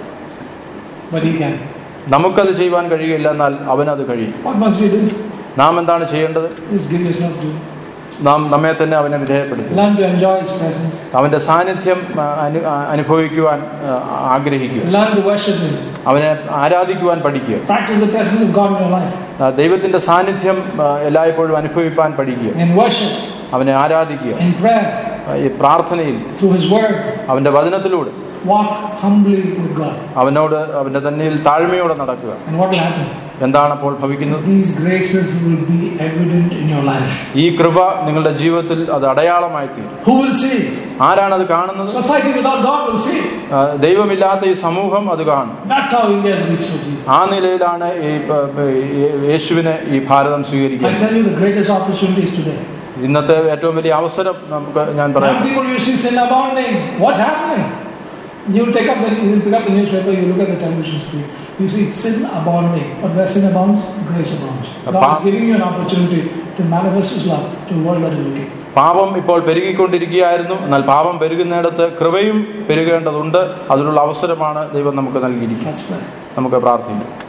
but He can. നമുക്കത് ചെയ്യുവാൻ കഴിയില്ല, എന്നാൽ അവനത് കഴിയും. What must you do? നാം എന്താണ് ചെയ്യേണ്ടത്? Just give yourself to Him. നാം നമ്മെ തന്നെ അവനെ വിധേയപ്പെടുത്തും. Learn to enjoy His presence. അവന്റെ സാന്നിധ്യം അനുഭവിക്കുവാൻ ആഗ്രഹിക്കുക. Learn to worship Him. അവനെ ആരാധിക്കുവാൻ പഠിക്കുക. Practice the presence of God in your life. ദൈവത്തിന്റെ സാന്നിധ്യം എല്ലായ്പ്പോഴും അനുഭവിപ്പാൻ പഠിക്കുക. In worship. അവനെ ആരാധിക്കുക. In prayer. ഈ പ്രാർത്ഥനയിൽ. Through His word. അവന്റെ വചനത്തിലൂടെ. Walk humbly with God. അവനോട് അവന്റെ തന്നിൽ താഴ്മയോടെ നടക്കുക. And what will happen? എന്താണ് അപ്പോൾ ഭവിക്കുന്നത്? These graces will be evident in your life. ഈ കൃപ നിങ്ങളുടെ ജീവിതത്തിൽ അത് അടയാളമായി തീരും. Who will see? ആരാണ് അത് കാണുന്നത്? Society without God will see. ദൈവമില്ലാത്ത ഈ സമൂഹം അത് കാണും. That's how India is reached for Jesus. ആ നിലയിലാണ് ഈ യേശുവിനെ ഈ ഭാരതം സ്വീകരിക്കുന്നത്. I tell you the greatest opportunities today. ഇന്നത്തെ ഏറ്റവും വലിയ അവസരം നമുക്ക് ഞാൻ പറയാം. People you see sin abounding. What's happening? You take up the you pick up the newspaper, you look at the television screen. You see, sin abounding, but where sin abounds, grace abounds. God is giving you an opportunity to manifest His love to a world that is wicked. പാപം ഇപ്പോൾ പെരുകിക്കൊണ്ടിരിക്കുകയായിരുന്നു. എന്നാൽ പാപം പെരുകുന്നിടത്ത് കൃപയും പെരുകേണ്ടതുണ്ട്. അതിനുള്ള അവസരമാണ് ദൈവം നമുക്ക് നൽകിയിരിക്കുന്നത്. നമുക്ക് പ്രാർത്ഥിക്കാം.